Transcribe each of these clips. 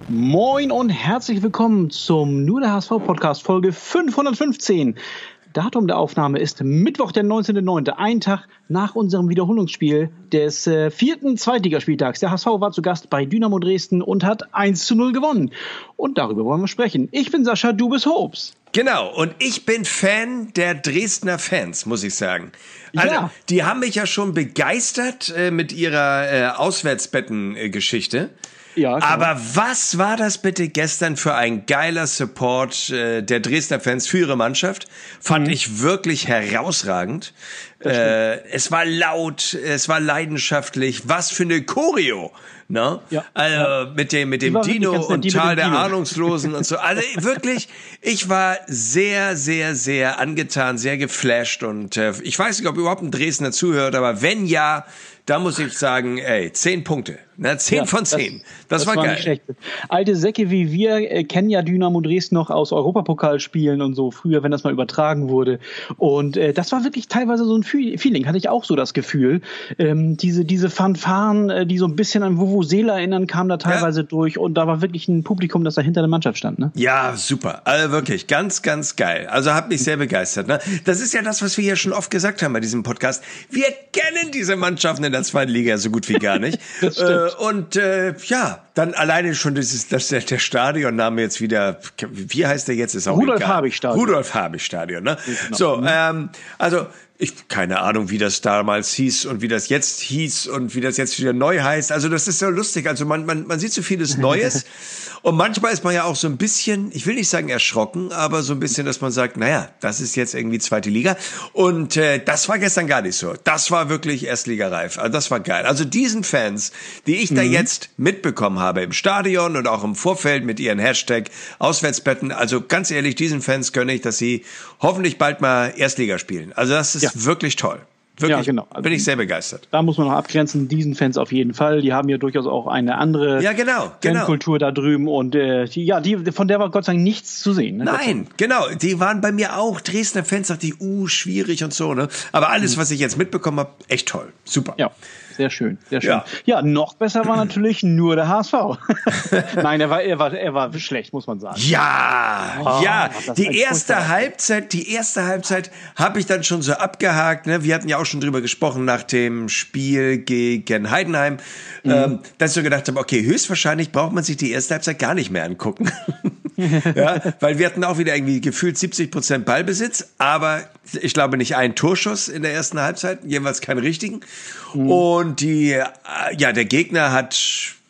Moin und herzlich willkommen zum Nur der HSV Podcast Folge 515. Datum der Aufnahme ist Mittwoch, der 19.09., ein Tag nach unserem Wiederholungsspiel des vierten Zweitligaspieltags. Der HSV war zu Gast bei Dynamo Dresden und hat 1:0 gewonnen. Und darüber wollen wir sprechen. Ich bin Sascha, du bist Hobs. Genau, und ich bin Fan der Dresdner Fans, muss ich sagen. Also, ja. Die haben mich ja schon begeistert mit ihrer Auswärtsbetten-Geschichte. Ja, klar. Aber was war das bitte gestern für ein geiler Support der Dresdner Fans für ihre Mannschaft? Fand ich wirklich herausragend. Es war laut, es war leidenschaftlich. Was für eine Choreo, ne? Ja, also mit dem Dino und Tal der Ahnungslosen und so. Also wirklich, ich war sehr, sehr, sehr angetan, sehr geflasht und ich weiß nicht, ob überhaupt ein Dresdner zuhört, aber wenn ja, da muss ich sagen, 10 Punkte. Na, 10 von 10. Das war geil. Nicht schlecht. Alte Säcke wie wir kennen ja Dynamo Dresden noch aus Europapokalspielen und so früher, wenn das mal übertragen wurde. Und das war wirklich teilweise so ein Feeling, hatte ich auch so das Gefühl. Diese Fanfaren, die so ein bisschen an Vuvuzela erinnern, kamen da teilweise durch. Und da war wirklich ein Publikum, das da hinter der Mannschaft stand. Ne? Ja, super. Also wirklich, ganz, ganz geil. Also hat mich sehr begeistert. Ne? Das ist ja das, was wir hier schon oft gesagt haben bei diesem Podcast. Wir kennen diese Mannschaften in der zweiten Liga so gut wie gar nicht. Das stimmt. Und dann alleine schon der Stadionname jetzt wieder, wie heißt der jetzt? Ist auch Rudolf-Habich-Stadion. Rudolf-Habich-Stadion, ne? Genau. So, keine Ahnung, wie das damals hieß und wie das jetzt hieß und wie das jetzt wieder neu heißt. Also das ist so lustig. Also man sieht so vieles Neues. Und manchmal ist man ja auch so ein bisschen, ich will nicht sagen erschrocken, aber so ein bisschen, dass man sagt, naja, das ist jetzt irgendwie zweite Liga. Und das war gestern gar nicht so. Das war wirklich erstligareif. Also das war geil. Also diesen Fans, die ich da jetzt mitbekommen habe im Stadion und auch im Vorfeld mit ihren Hashtag Auswärtsbetten, also ganz ehrlich, diesen Fans gönne ich, dass sie hoffentlich bald mal Erstliga spielen. Also das ist wirklich toll. Wirklich, ja, genau. Also bin ich sehr begeistert. Da muss man noch abgrenzen, diesen Fans auf jeden Fall. Die haben ja durchaus auch eine andere Fankultur da drüben und von der war Gott sei Dank nichts zu sehen. Ne? Nein, genau. Die waren bei mir auch Dresdner Fans, dachte ich, schwierig und so. Ne? Aber alles, was ich jetzt mitbekommen habe, echt toll. Super. Ja. Sehr schön, sehr schön. Ja, noch besser war natürlich nur der HSV. Nein, er war schlecht, muss man sagen. Ja, die erste Halbzeit habe ich dann schon so abgehakt. Ne? Wir hatten ja auch schon drüber gesprochen nach dem Spiel gegen Heidenheim, dass ich so gedacht habe, okay, höchstwahrscheinlich braucht man sich die erste Halbzeit gar nicht mehr angucken. Ja, weil wir hatten auch wieder irgendwie gefühlt 70% Ballbesitz, aber ich glaube nicht einen Torschuss in der ersten Halbzeit, jedenfalls keinen richtigen. Und der Gegner hat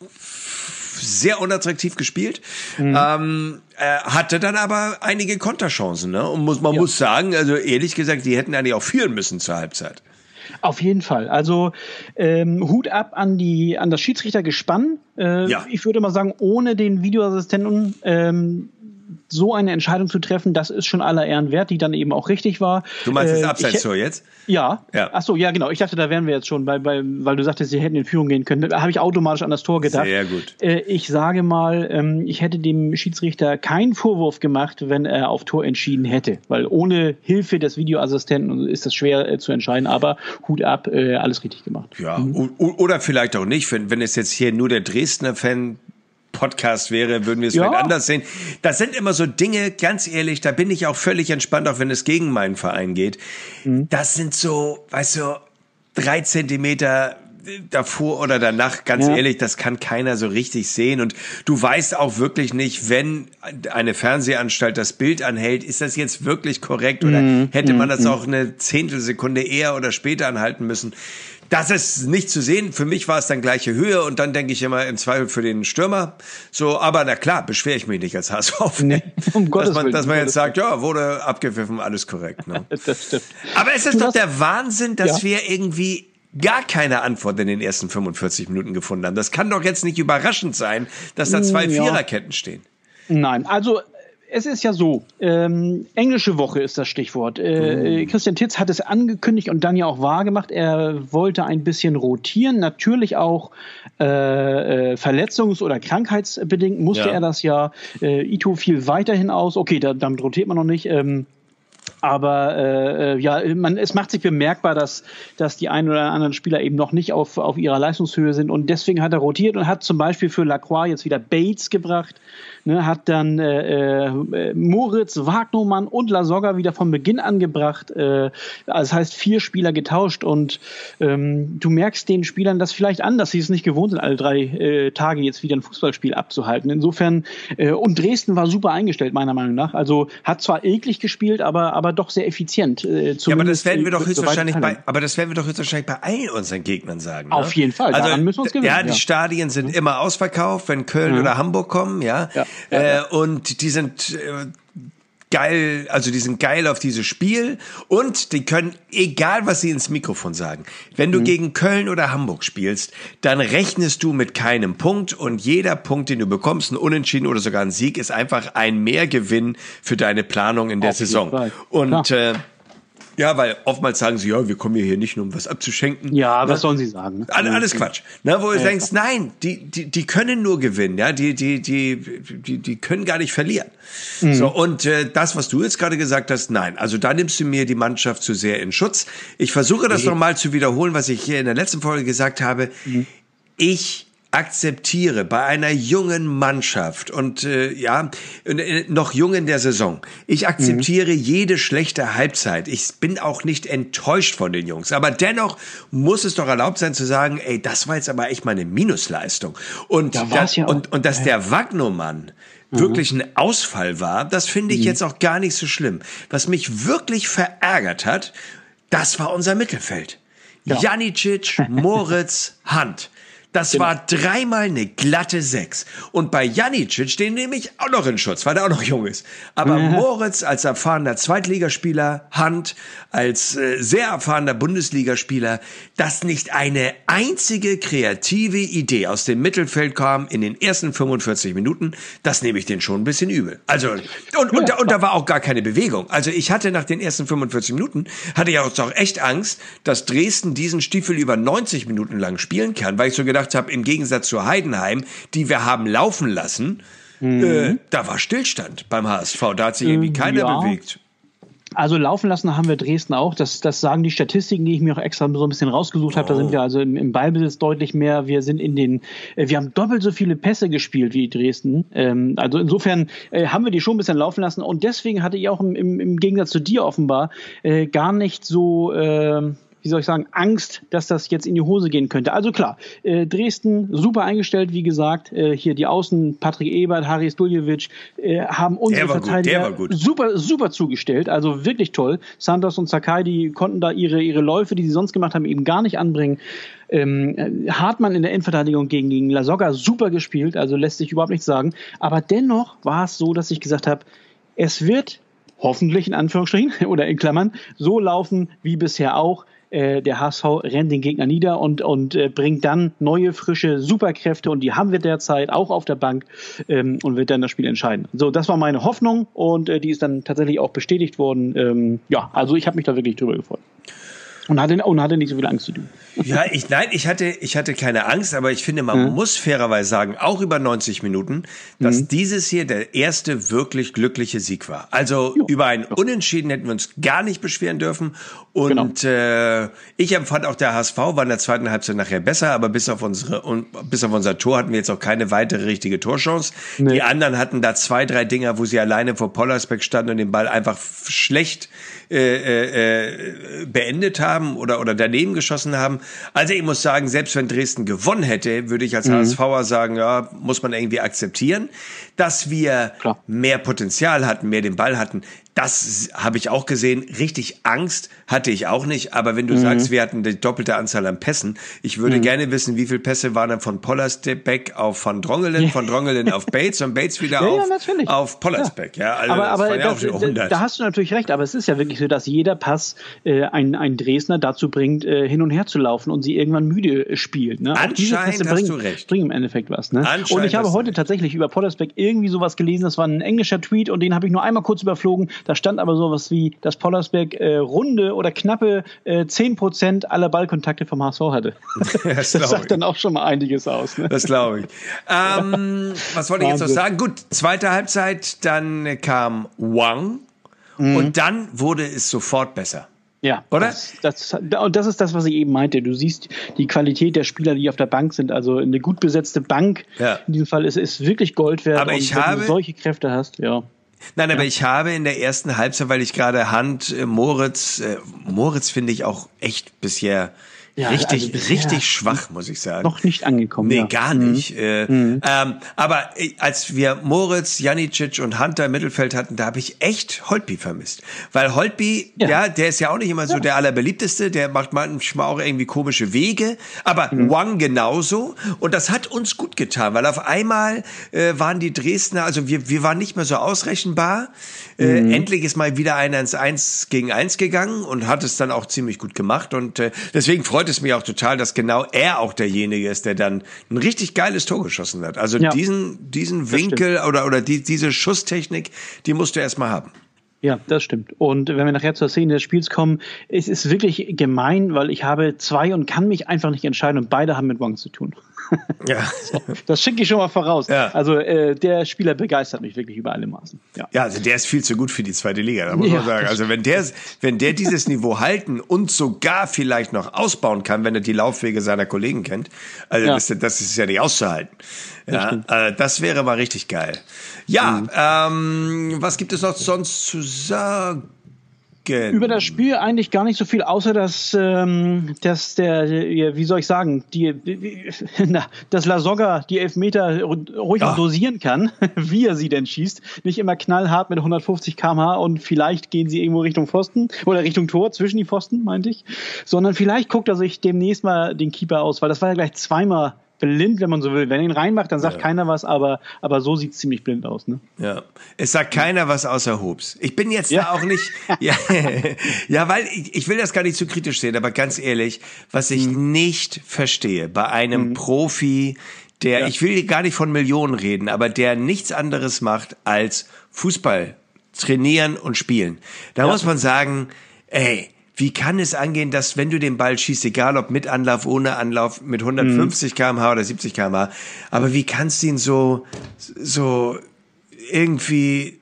sehr unattraktiv gespielt, hatte dann aber einige Konterchancen, ne? Und man muss sagen, also ehrlich gesagt, die hätten eigentlich auch führen müssen zur Halbzeit. Auf jeden Fall. Also Hut ab an das Schiedsrichtergespann. Ich würde mal sagen, ohne den Videoassistenten so eine Entscheidung zu treffen, das ist schon aller Ehren wert, die dann eben auch richtig war. Du meinst das Abseits-Tor jetzt? Ja. Ach so, ja genau. Ich dachte, da wären wir jetzt schon, weil du sagtest, sie hätten in Führung gehen können. Da habe ich automatisch an das Tor gedacht. Sehr gut. Ich sage mal, ich hätte dem Schiedsrichter keinen Vorwurf gemacht, wenn er auf Tor entschieden hätte. Weil ohne Hilfe des Videoassistenten ist das schwer zu entscheiden. Aber Hut ab, alles richtig gemacht. Ja, oder vielleicht auch nicht, wenn es jetzt hier nur der Dresdner Fan Podcast wäre, würden wir es vielleicht anders sehen. Das sind immer so Dinge, ganz ehrlich, da bin ich auch völlig entspannt, auch wenn es gegen meinen Verein geht. Das sind so, 3 Zentimeter davor oder danach, ganz ehrlich, das kann keiner so richtig sehen. Und du weißt auch wirklich nicht, wenn eine Fernsehanstalt das Bild anhält, ist das jetzt wirklich korrekt oder hätte man das auch eine Zehntelsekunde eher oder später anhalten müssen? Das ist nicht zu sehen. Für mich war es dann gleiche Höhe und dann denke ich immer im Zweifel für den Stürmer. So, aber na klar, beschwere ich mich nicht als HSV. Nee, dass man jetzt sagt, wurde abgepfiffen, alles korrekt. Ne? Das stimmt. Aber es ist doch der Wahnsinn, dass wir irgendwie gar keine Antwort in den ersten 45 Minuten gefunden haben. Das kann doch jetzt nicht überraschend sein, dass da 2 Viererketten stehen. Nein, also es ist ja so, englische Woche ist das Stichwort. Christian Titz hat es angekündigt und dann ja auch wahrgemacht. Er wollte ein bisschen rotieren, natürlich auch verletzungs- oder krankheitsbedingt musste er das ja. Ito fiel weiterhin aus. Okay, damit rotiert man noch nicht. Aber es macht sich bemerkbar, dass die einen oder anderen Spieler eben noch nicht auf ihrer Leistungshöhe sind. Und deswegen hat er rotiert und hat zum Beispiel für Lacroix jetzt wieder Bates gebracht. Ne, hat dann Moritz, Wagnermann und Lasogga wieder von Beginn an gebracht. Das heißt, 4 Spieler getauscht. Und du merkst den Spielern das vielleicht an, dass sie es nicht gewohnt sind, alle 3 Tage jetzt wieder ein Fußballspiel abzuhalten. Insofern, und Dresden war super eingestellt, meiner Meinung nach. Also hat zwar eklig gespielt, aber doch sehr effizient. Aber das werden wir doch höchstwahrscheinlich bei allen unseren Gegnern sagen. Ne? Auf jeden Fall, also, daran müssen wir uns gewöhnen. Ja, die Stadien sind immer ausverkauft, wenn Köln oder Hamburg kommen, ja. Und die sind geil, also die sind geil auf dieses Spiel und die können, egal was sie ins Mikrofon sagen, wenn du gegen Köln oder Hamburg spielst, dann rechnest du mit keinem Punkt und jeder Punkt, den du bekommst, ein Unentschieden oder sogar ein Sieg, ist einfach ein Mehrgewinn für deine Planung in der Saison. Und ja, weil oftmals sagen sie, ja, wir kommen hier nicht nur, um was abzuschenken. Ja, was sollen sie sagen? Ne? Alles Quatsch. Na, wo du denkst, nein, die können nur gewinnen, ja, die können gar nicht verlieren. So, und das, was du jetzt gerade gesagt hast, nein, also da nimmst du mir die Mannschaft zu sehr in Schutz. Ich versuche das nochmal zu wiederholen, was ich hier in der letzten Folge gesagt habe. Ich akzeptiere bei einer jungen Mannschaft und noch jung in der Saison, ich akzeptiere jede schlechte Halbzeit. Ich bin auch nicht enttäuscht von den Jungs, aber dennoch muss es doch erlaubt sein zu sagen, ey, das war jetzt aber echt mal eine Minusleistung. Und dass der Wagnermann wirklich ein Ausfall war, das finde ich jetzt auch gar nicht so schlimm. Was mich wirklich verärgert hat, das war unser Mittelfeld. Janicic, Moritz, Hand. Das war 3-mal eine glatte 6. Und bei Janicic, den nehme ich auch noch in Schutz, weil der auch noch jung ist. Aber Moritz als erfahrener Zweitligaspieler, Hand als sehr erfahrener Bundesligaspieler, dass nicht eine einzige kreative Idee aus dem Mittelfeld kam in den ersten 45 Minuten, das nehme ich denen schon ein bisschen übel. Also, und da war auch gar keine Bewegung. Also ich hatte nach den ersten 45 Minuten, hatte ich auch echt Angst, dass Dresden diesen Stiefel über 90 Minuten lang spielen kann, weil ich so gedacht habe, im Gegensatz zu Heidenheim, die wir haben laufen lassen, da war Stillstand beim HSV. Da hat sich irgendwie keiner bewegt. Also laufen lassen haben wir Dresden auch. Das sagen die Statistiken, die ich mir auch extra so ein bisschen rausgesucht habe. Da sind wir also im Ballbesitz deutlich mehr. Wir haben doppelt so viele Pässe gespielt wie Dresden. Also insofern haben wir die schon ein bisschen laufen lassen. Und deswegen hatte ich auch im Gegensatz zu dir offenbar gar nicht so wie soll ich sagen, Angst, dass das jetzt in die Hose gehen könnte. Also klar, Dresden super eingestellt, wie gesagt, hier die Außen, Patrick Ebert, Haris Duljevic, haben unsere Verteidiger super zugestellt, also wirklich toll. Santos und Sakai, die konnten da ihre Läufe, die sie sonst gemacht haben, eben gar nicht anbringen. Hartmann in der Endverteidigung gegen Lasogga super gespielt, also lässt sich überhaupt nichts sagen. Aber dennoch war es so, dass ich gesagt habe, es wird hoffentlich in Anführungsstrichen oder in Klammern so laufen wie bisher auch. Der HSV rennt den Gegner nieder und bringt dann neue, frische Superkräfte und die haben wir derzeit auch auf der Bank und wird dann das Spiel entscheiden. So, das war meine Hoffnung und die ist dann tatsächlich auch bestätigt worden. Also ich habe mich da wirklich drüber gefreut. Und hatte nicht so viel Angst zu tun. Ja, ich hatte keine Angst, aber ich finde, man muss fairerweise sagen, auch über 90 Minuten, dass dieses hier der erste wirklich glückliche Sieg war. Also über ein Unentschieden hätten wir uns gar nicht beschweren dürfen. Und ich empfand auch, der HSV war in der zweiten Halbzeit nachher besser, aber bis auf unser Tor hatten wir jetzt auch keine weitere richtige Torchance. Nee. Die anderen hatten da 2, 3 Dinger, wo sie alleine vor Pollersbeck standen und den Ball einfach schlecht beendet haben oder daneben geschossen haben. Also ich muss sagen, selbst wenn Dresden gewonnen hätte, würde ich als HSVer sagen, ja, muss man irgendwie akzeptieren, dass wir mehr Potenzial hatten, mehr den Ball hatten. Das habe ich auch gesehen. Richtig Angst hatte ich auch nicht. Aber wenn du sagst, wir hatten die doppelte Anzahl an Pässen, ich würde gerne wissen, wie viele Pässe waren dann von Pollersbeck auf Van Drongelen, von Drongelen auf Bates und Bates wieder auf Pollersbeck. Ja, also aber da hast du natürlich recht. Aber es ist ja wirklich so, dass jeder Pass ein Dresdner dazu bringt, hin und her zu laufen und sie irgendwann müde spielt. Ne? Anscheinend hast du recht. Bringen im Endeffekt was. Ne? Und ich habe heute tatsächlich über Pollersbeck irgendwie sowas gelesen. Das war ein englischer Tweet und den habe ich nur einmal kurz überflogen. Da stand aber sowas wie, dass Pollersbeck runde oder knappe 10% aller Ballkontakte vom HSV hatte. Das sagt dann auch schon mal einiges aus. Ne? Das glaube ich. Was wollte ich jetzt noch sagen? Gut, zweite Halbzeit, dann kam Wang und dann wurde es sofort besser. Ja, oder? Und das ist das, was ich eben meinte. Du siehst die Qualität der Spieler, die auf der Bank sind. Also eine gut besetzte Bank in diesem Fall ist wirklich Gold wert. Aber wenn du solche Kräfte hast, Nein, aber ich habe in der ersten Halbzeit, weil ich gerade Moritz finde ich auch echt bisher richtig schwach, muss ich sagen. Noch nicht angekommen. Nee, gar nicht. Aber als wir Moritz, Janicic und Hunter im Mittelfeld hatten, da habe ich echt Holtby vermisst. Weil Holtby, der ist ja auch nicht immer so der allerbeliebteste, der macht manchmal auch irgendwie komische Wege, aber Wang genauso. Und das hat uns gut getan, weil auf einmal waren die Dresdner, also wir waren nicht mehr so ausrechenbar. Endlich ist mal wieder einer ins 1 gegen 1 gegangen und hat es dann auch ziemlich gut gemacht. Und deswegen freut es mich auch total, dass genau er auch derjenige ist, der dann ein richtig geiles Tor geschossen hat. Also diesen Winkel oder diese Schusstechnik, die musst du erstmal haben. Ja, das stimmt. Und wenn wir nachher zur Szene des Spiels kommen, es ist wirklich gemein, weil ich habe zwei und kann mich einfach nicht entscheiden und beide haben mit Wang zu tun. Ja. So, das schicke ich schon mal voraus. Ja. Also der Spieler begeistert mich wirklich über alle Maßen. Ja, also der ist viel zu gut für die zweite Liga, da muss man sagen. Also wenn der dieses Niveau halten und sogar vielleicht noch ausbauen kann, wenn er die Laufwege seiner Kollegen kennt, also das ist ja nicht auszuhalten. Ja, das wäre mal richtig geil. Ja, was gibt es noch sonst zu sagen? Über das Spiel eigentlich gar nicht so viel, außer dass wie soll ich sagen, dass Lasogga die Elfmeter ruhig noch dosieren kann, wie er sie denn schießt. Nicht immer knallhart mit 150 km/h und vielleicht gehen sie irgendwo Richtung Pfosten oder Richtung Tor, zwischen die Pfosten, meinte ich. Sondern vielleicht guckt er sich demnächst mal den Keeper aus, weil das war ja gleich zweimal blind, wenn man so will. Wenn er ihn reinmacht, dann sagt keiner was, aber so sieht es ziemlich blind aus. Ne? Ja, es sagt keiner was außer Hoops. Ich bin jetzt da auch nicht, weil ich will das gar nicht zu kritisch sehen, aber ganz ehrlich, was ich nicht verstehe bei einem Profi, der, ich will gar nicht von Millionen reden, aber der nichts anderes macht als Fußball trainieren und spielen. Da muss man sagen, wie kann es angehen, dass wenn du den Ball schießt, egal ob mit Anlauf, ohne Anlauf, mit 150 km/h oder 70 km/h, aber wie kannst du ihn so irgendwie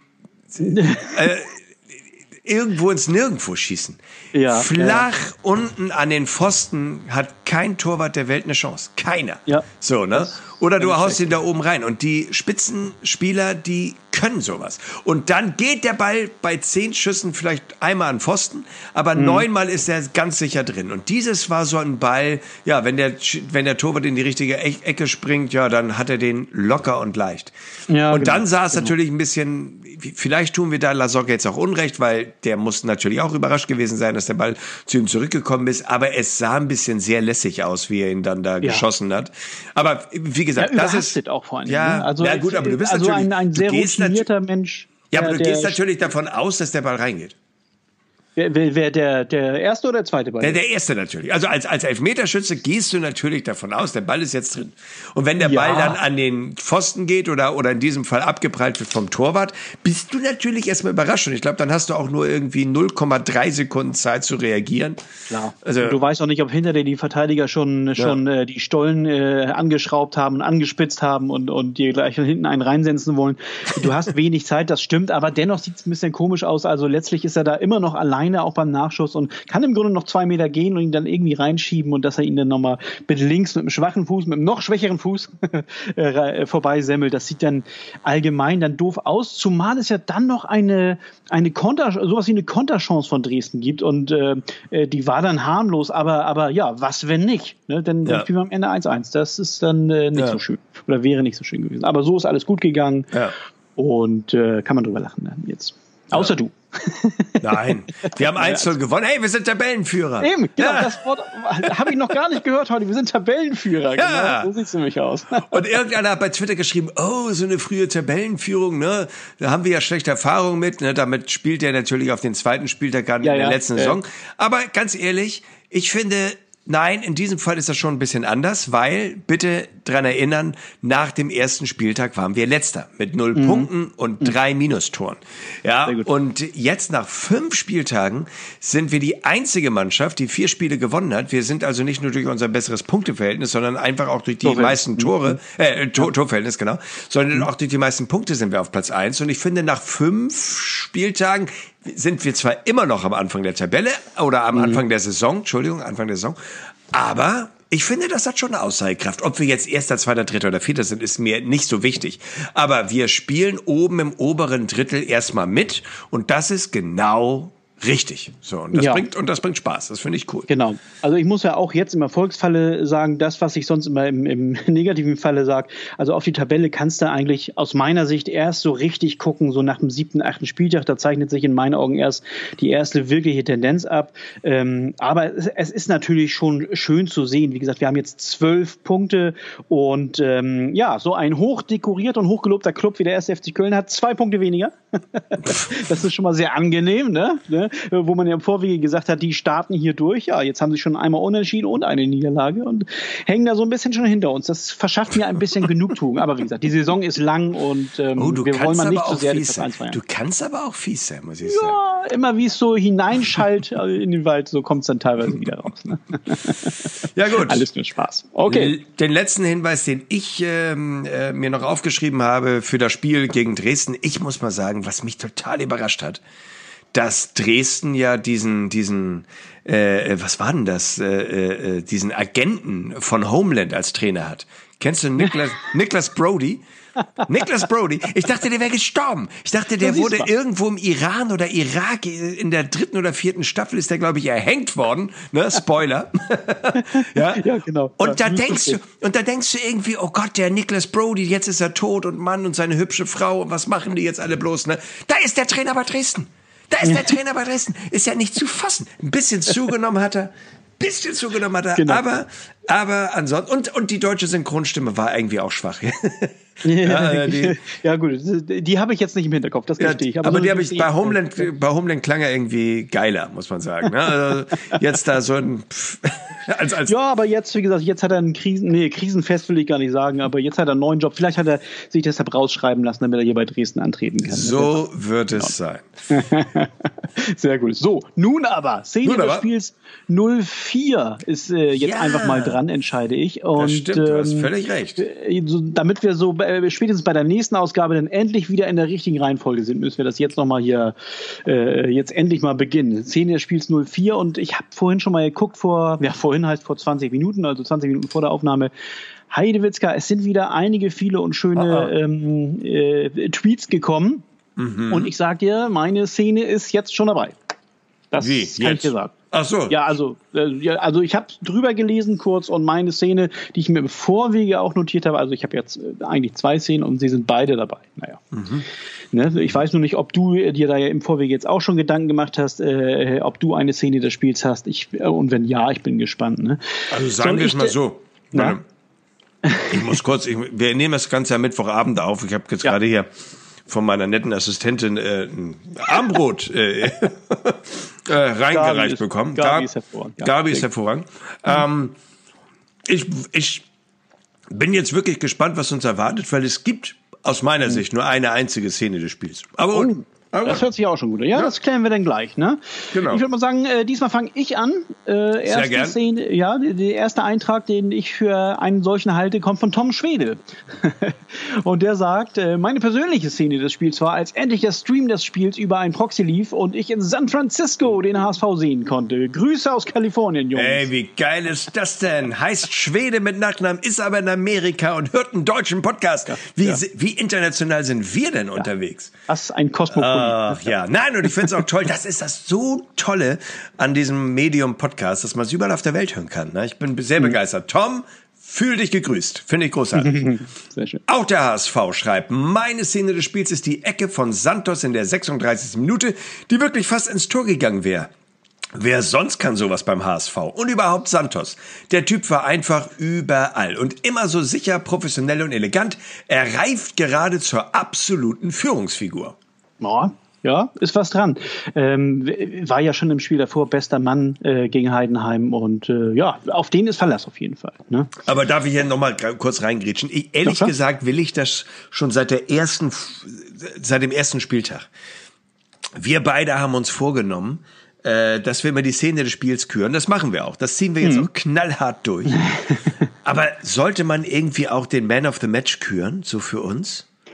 irgendwo ins Nirgendwo schießen? Ja, flach unten an den Pfosten hat kein Torwart der Welt eine Chance. Keiner. Ja. So, ne? Oder du haust ihn da oben rein. Und die Spitzenspieler, die können sowas. Und dann geht der Ball bei 10 Schüssen vielleicht einmal an Pfosten, aber 9-mal ist er ganz sicher drin. Und dieses war so ein Ball, wenn der Torwart in die richtige Ecke springt, dann hat er den locker und leicht. Ja, und dann sah es natürlich ein bisschen, vielleicht tun wir da Lasogga jetzt auch Unrecht, weil der muss natürlich auch überrascht gewesen sein, dass der Ball zu ihm zurückgekommen ist, aber es sah ein bisschen sehr lässig aus, wie er ihn dann da geschossen hat. Aber wie gesagt, das ist auch vor allem. Ja, also gut, aber du bist also natürlich ein sehr routinierter Mensch. Ja, aber du gehst natürlich davon aus, dass der Ball reingeht. Wer der erste oder der zweite Ball? Der erste natürlich. Also als Elfmeterschütze gehst du natürlich davon aus, der Ball ist jetzt drin. Und wenn der Ball dann an den Pfosten geht oder in diesem Fall abgeprallt wird vom Torwart, bist du natürlich erstmal überrascht. Und ich glaube, dann hast du auch nur irgendwie 0,3 Sekunden Zeit zu reagieren. Klar. Also, du weißt auch nicht, ob hinter dir die Verteidiger schon die Stollen angeschraubt haben, angespitzt haben und dir gleich hinten einen reinsetzen wollen. Du hast wenig Zeit, das stimmt, aber dennoch sieht es ein bisschen komisch aus. Also letztlich ist er da immer noch allein, auch beim Nachschuss, und kann im Grunde noch 2 Meter gehen und ihn dann irgendwie reinschieben und dass er ihn dann nochmal mit links, mit einem schwachen Fuß, mit einem noch schwächeren Fuß vorbeisemmelt. Das sieht dann allgemein dann doof aus, zumal es ja dann noch sowas wie eine Konterchance von Dresden gibt und die war dann harmlos, aber was wenn nicht? Ne? Dann spielen wir am Ende 1-1. Das ist dann nicht so schön oder wäre nicht so schön gewesen. Aber so ist alles gut gegangen und kann man drüber lachen jetzt. Außer du. Nein, wir haben 1-0 gewonnen. Hey, wir sind Tabellenführer. Eben, genau, das Wort habe ich noch gar nicht gehört heute. Wir sind Tabellenführer. Ja. Genau, so sieht es nämlich aus. Und irgendeiner hat bei Twitter geschrieben, so eine frühe Tabellenführung, ne? Da haben wir ja schlechte Erfahrungen mit. Ne? Damit spielt er natürlich auf den zweiten Spieltag in der letzten Saison. Aber ganz ehrlich, ich finde, nein, in diesem Fall ist das schon ein bisschen anders, weil, bitte dran erinnern, nach dem ersten Spieltag waren wir Letzter mit 0 Punkten und 3 Minustoren. Ja, und jetzt nach 5 Spieltagen sind wir die einzige Mannschaft, die 4 Spiele gewonnen hat. Wir sind also nicht nur durch unser besseres Punkteverhältnis, sondern einfach auch durch die meisten Torverhältnis, genau, sondern auch durch die meisten Punkte sind wir auf Platz 1. Und ich finde, nach 5 Spieltagen sind wir zwar immer noch am Anfang der Tabelle oder am Anfang der Saison, aber ich finde, das hat schon eine Aussagekraft. Ob wir jetzt Erster, Zweiter, Dritter oder Vierter sind, ist mir nicht so wichtig. Aber wir spielen oben im oberen Drittel erstmal mit und das ist genau richtig. So, und das bringt Spaß. Das finde ich cool. Genau. Also ich muss ja auch jetzt im Erfolgsfalle sagen, das, was ich sonst immer im negativen Falle sage, also auf die Tabelle kannst du eigentlich aus meiner Sicht erst so richtig gucken, so nach dem 7., 8. Spieltag, da zeichnet sich in meinen Augen erst die erste wirkliche Tendenz ab. Aber es ist natürlich schon schön zu sehen. Wie gesagt, wir haben jetzt 12 Punkte und so ein hochdekorierter und hochgelobter Club wie der 1. FC Köln hat 2 Punkte weniger. Das ist schon mal sehr angenehm, ne? Wo man ja im Vorwege gesagt hat, die starten hier durch. Ja, jetzt haben sie schon einmal unentschieden und eine Niederlage und hängen da so ein bisschen schon hinter uns. Das verschafft mir ein bisschen Genugtuung. Aber wie gesagt, die Saison ist lang und wir wollen mal nicht zu sehr die Platz 1 feiern. Du kannst aber auch fies sein, muss ich sagen. Ja, immer wie es so hineinschallt in den Wald, so kommt es dann teilweise wieder raus. Ne? Ja gut. Alles nur Spaß. Okay. Den letzten Hinweis, den ich mir noch aufgeschrieben habe für das Spiel gegen Dresden, ich muss mal sagen, was mich total überrascht hat, dass Dresden ja diesen was war denn das, diesen Agenten von Homeland als Trainer hat. Kennst du Nicholas Brody? Nicholas Brody, ich dachte, der wäre gestorben. Ich dachte, der wurde irgendwo im Iran oder Irak in der 3. oder 4. Staffel ist der, glaube ich, erhängt worden. Ne? Spoiler. Ja, genau. Und da denkst du irgendwie, oh Gott, der Nicholas Brody, jetzt ist er tot und Mann und seine hübsche Frau und was machen die jetzt alle bloß? Ne? Da ist der Trainer bei Dresden. Ist ja nicht zu fassen. Ein bisschen zugenommen hat er. Genau. Aber ansonsten, und die deutsche Synchronstimme war irgendwie auch schwach. Ja gut, die habe ich jetzt nicht im Hinterkopf, das verstehe ich. Aber so die habe ich bei Homeland klang er irgendwie geiler, muss man sagen. Ne? Also jetzt da so ein Ja, aber jetzt, wie gesagt, jetzt hat er Krisenfest will ich gar nicht sagen, aber jetzt hat er einen neuen Job. Vielleicht hat er sich deshalb rausschreiben lassen, damit er hier bei Dresden antreten kann. So wird es sein. Sehr gut. So, nun aber, Szene des Spiels 04 ist jetzt einfach mal dran, entscheide ich. Und, das stimmt, du hast völlig recht. Damit wir so spätestens bei der nächsten Ausgabe dann endlich wieder in der richtigen Reihenfolge sind, müssen wir das jetzt nochmal hier jetzt endlich mal beginnen. Szene des Spiels 04 und ich habe vorhin schon mal geguckt, vor 20 Minuten, also 20 Minuten vor der Aufnahme. Heidewitzka, es sind wieder einige viele und schöne Tweets gekommen. Mhm. Und ich sag dir, meine Szene ist jetzt schon dabei. Das kann ich dir sagen. Ach so. Ja, also ich habe drüber gelesen kurz und meine Szene, die ich mir im Vorwege auch notiert habe, also ich habe jetzt eigentlich 2 Szenen und sie sind beide dabei. Naja. Mhm. Ne, ich weiß nur nicht, ob du dir da ja im Vorwege jetzt auch schon Gedanken gemacht hast, ob du eine Szene des Spiels hast. Und wenn ja, ich bin gespannt. Ne? Also sagen wir es mal so. Ich muss kurz, wir nehmen das Ganze am Mittwochabend auf. Ich habe jetzt gerade hier von meiner netten Assistentin ein Armbrot reingereicht bekommen. Gabi ist hervorragend. Gabi ist hervorragend. Ich bin jetzt wirklich gespannt, was uns erwartet, weil es gibt aus meiner Sicht nur eine einzige Szene des Spiels. Aber das hört sich auch schon gut an. Ja, das klären wir dann gleich, ne? Genau. Ich würde mal sagen, diesmal fange ich an. Sehr gern. Szene, der erste Eintrag, den ich für einen solchen halte, kommt von Tom Schwede. Und der sagt, meine persönliche Szene des Spiels war, als endlich der Stream des Spiels über ein Proxy lief und ich in San Francisco den HSV sehen konnte. Grüße aus Kalifornien, Jungs. Ey, wie geil ist das denn? Heißt Schwede mit Nachnamen, ist aber in Amerika und hört einen deutschen Podcast. Wie international sind wir denn unterwegs? Das ist ein Kosmopolit. Ach ja, nein, und ich finde es auch toll, das ist das so Tolle an diesem Medium-Podcast, dass man es überall auf der Welt hören kann. Ne? Ich bin sehr begeistert. Tom, fühl dich gegrüßt. Finde ich großartig. Sehr schön. Auch der HSV schreibt, meine Szene des Spiels ist die Ecke von Santos in der 36. Minute, die wirklich fast ins Tor gegangen wäre. Wer sonst kann sowas beim HSV? Und überhaupt Santos. Der Typ war einfach überall und immer so sicher, professionell und elegant. Er reift gerade zur absoluten Führungsfigur. Ja, ist was dran. War ja schon im Spiel davor bester Mann gegen Heidenheim und auf den ist Verlass auf jeden Fall. Ne? Aber darf ich hier nochmal kurz reingrätschen? Ehrlich gesagt will ich das schon seit dem ersten Spieltag. Wir beide haben uns vorgenommen, dass wir immer die Szene des Spiels küren. Das machen wir auch. Das ziehen wir jetzt auch knallhart durch. Aber sollte man irgendwie auch den Man of the Match küren, so für uns?